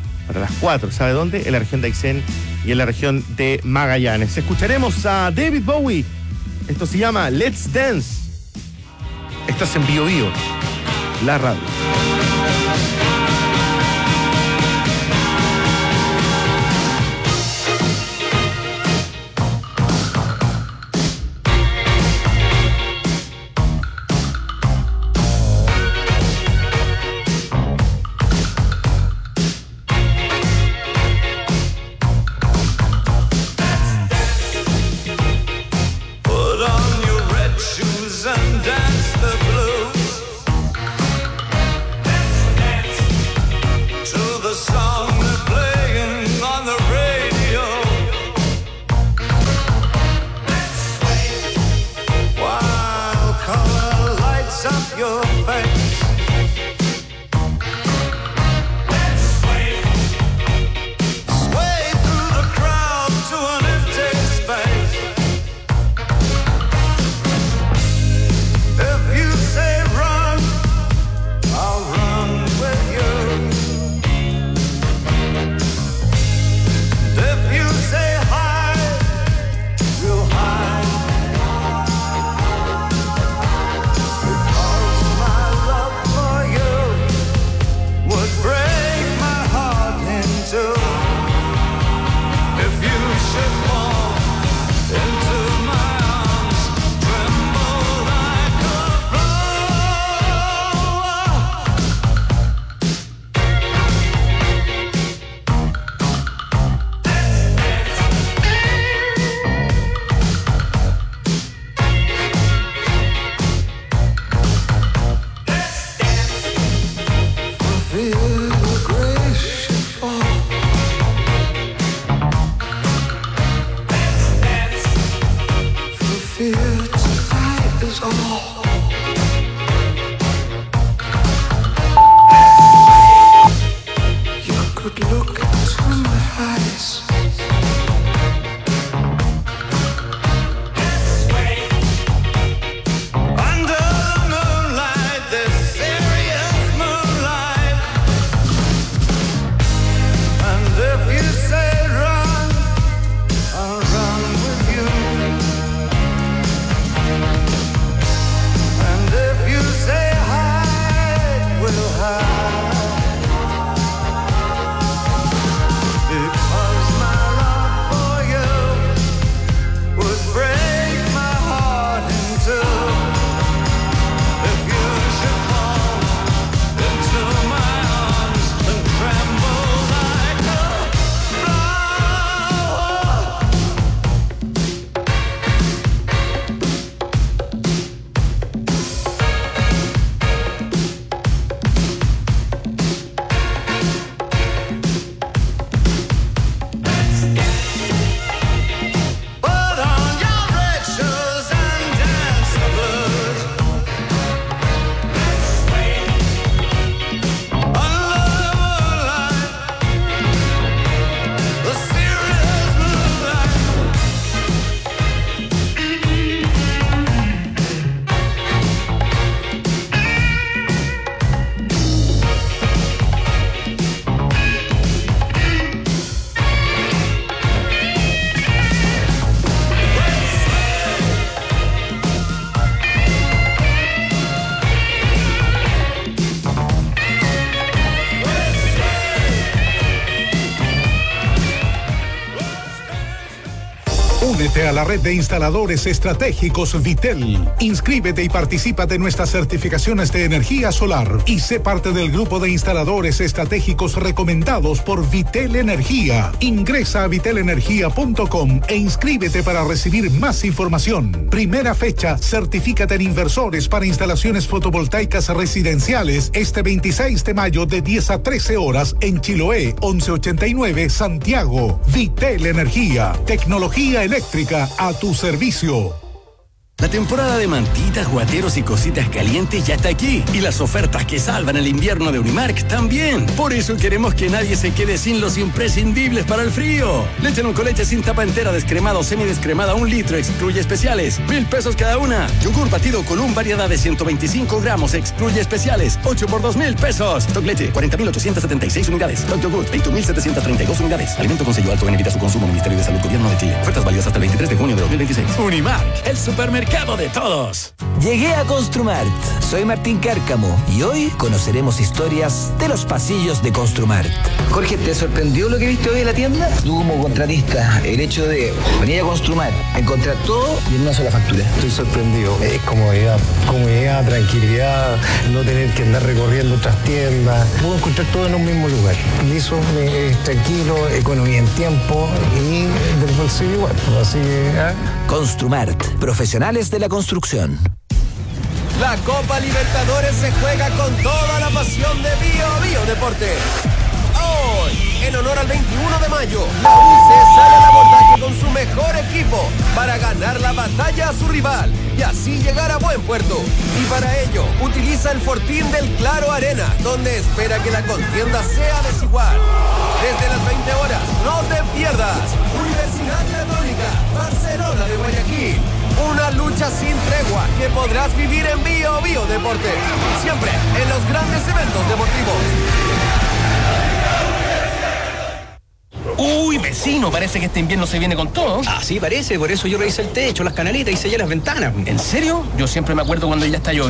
4. ¿Sabe dónde? En la región de Aysén y en la región de Magallanes. Escucharemos a David Bowie. Esto se llama Let's Dance. Estás en Bio Bio, la radio. Put on your red shoes and dance the blues. up your face. Sway through the crowd to an empty space. If you say run, I'll run with you. And if you say hide, we'll hide. Because my love for you would break my heart in two. If you should fall into my arms, tremble like a feel the grace should fall. For fear tonight is all. You could look into my eyes. Under the moonlight, this serious moonlight. And if you say run, I'll run with you. And if you say hide, we'll hide. Because my love for you would break my heart in two. If you should fall into my arms and tremble like a flower. Put on your red shoes and dance the blues. Under the moonlight, the serious moonlight. Únete a la red de instaladores estratégicos Vitel. Inscríbete y participa de nuestras certificaciones de energía solar y sé parte del grupo de instaladores estratégicos recomendados por Vitel Energía. Ingresa a vitelenergia.com e inscríbete para recibir más información. Primera fecha, certifícate en inversores para instalaciones fotovoltaicas residenciales este 26 de mayo de 10 a 13 horas en Chiloé, 1189 Santiago. Vitel Energía, tecnología eléctrica a tu servicio. La temporada de mantitas, guateros y cositas calientes ya está aquí. Y las ofertas que salvan el invierno de Unimark también. Por eso queremos que nadie se quede sin los imprescindibles para el frío. Leche en un coleche sin tapa entera, descremada o semidescremada, 1 litro, excluye especiales, 1,000 pesos cada una. Yogur batido con un variedad de 125 gramos, excluye especiales, 8 por 2,000 pesos. Stock leche, 40,876 unidades. Stock yogur, 20,732 unidades. Alimento con sello alto en evita su consumo. Ministerio de Salud, Gobierno de Chile. Ofertas válidas hasta el 23 de junio de 2026. Unimark, el supermercado de todos. Llegué a Construmart. Soy Martín Cárcamo y hoy conoceremos historias de los pasillos de Construmart. Jorge, ¿te sorprendió lo que viste hoy en la tienda? Tú como contratista, el hecho de venir a Construmart, encontrar todo y en una sola factura. Estoy sorprendido. Es comodidad, tranquilidad, no tener que andar recorriendo otras tiendas. Puedo encontrar todo en un mismo lugar. Y eso es tranquilo, economía en tiempo y del bolsillo igual. Así que... Construmart, profesionales de la construcción. La Copa Libertadores se juega con toda la pasión de Bio Bio Deporte. Hoy, en honor al 21 de mayo, la UC sale al abordaje con su mejor equipo para ganar la batalla a su rival y así llegar a buen puerto. Y para ello, utiliza el fortín del Claro Arena, donde espera que la contienda sea desigual. Desde las 20 horas, no te pierdas Universidad Católica, Barcelona de Guayaquil. Una lucha sin tregua que podrás vivir en Bio Bio Deportes. Siempre en los grandes eventos deportivos. Uy, vecino, parece que este invierno se viene con todo. Así parece, por eso yo revisé el techo, las canaletas y sellé las ventanas. ¿En serio? Yo siempre me acuerdo cuando ya está lloviendo.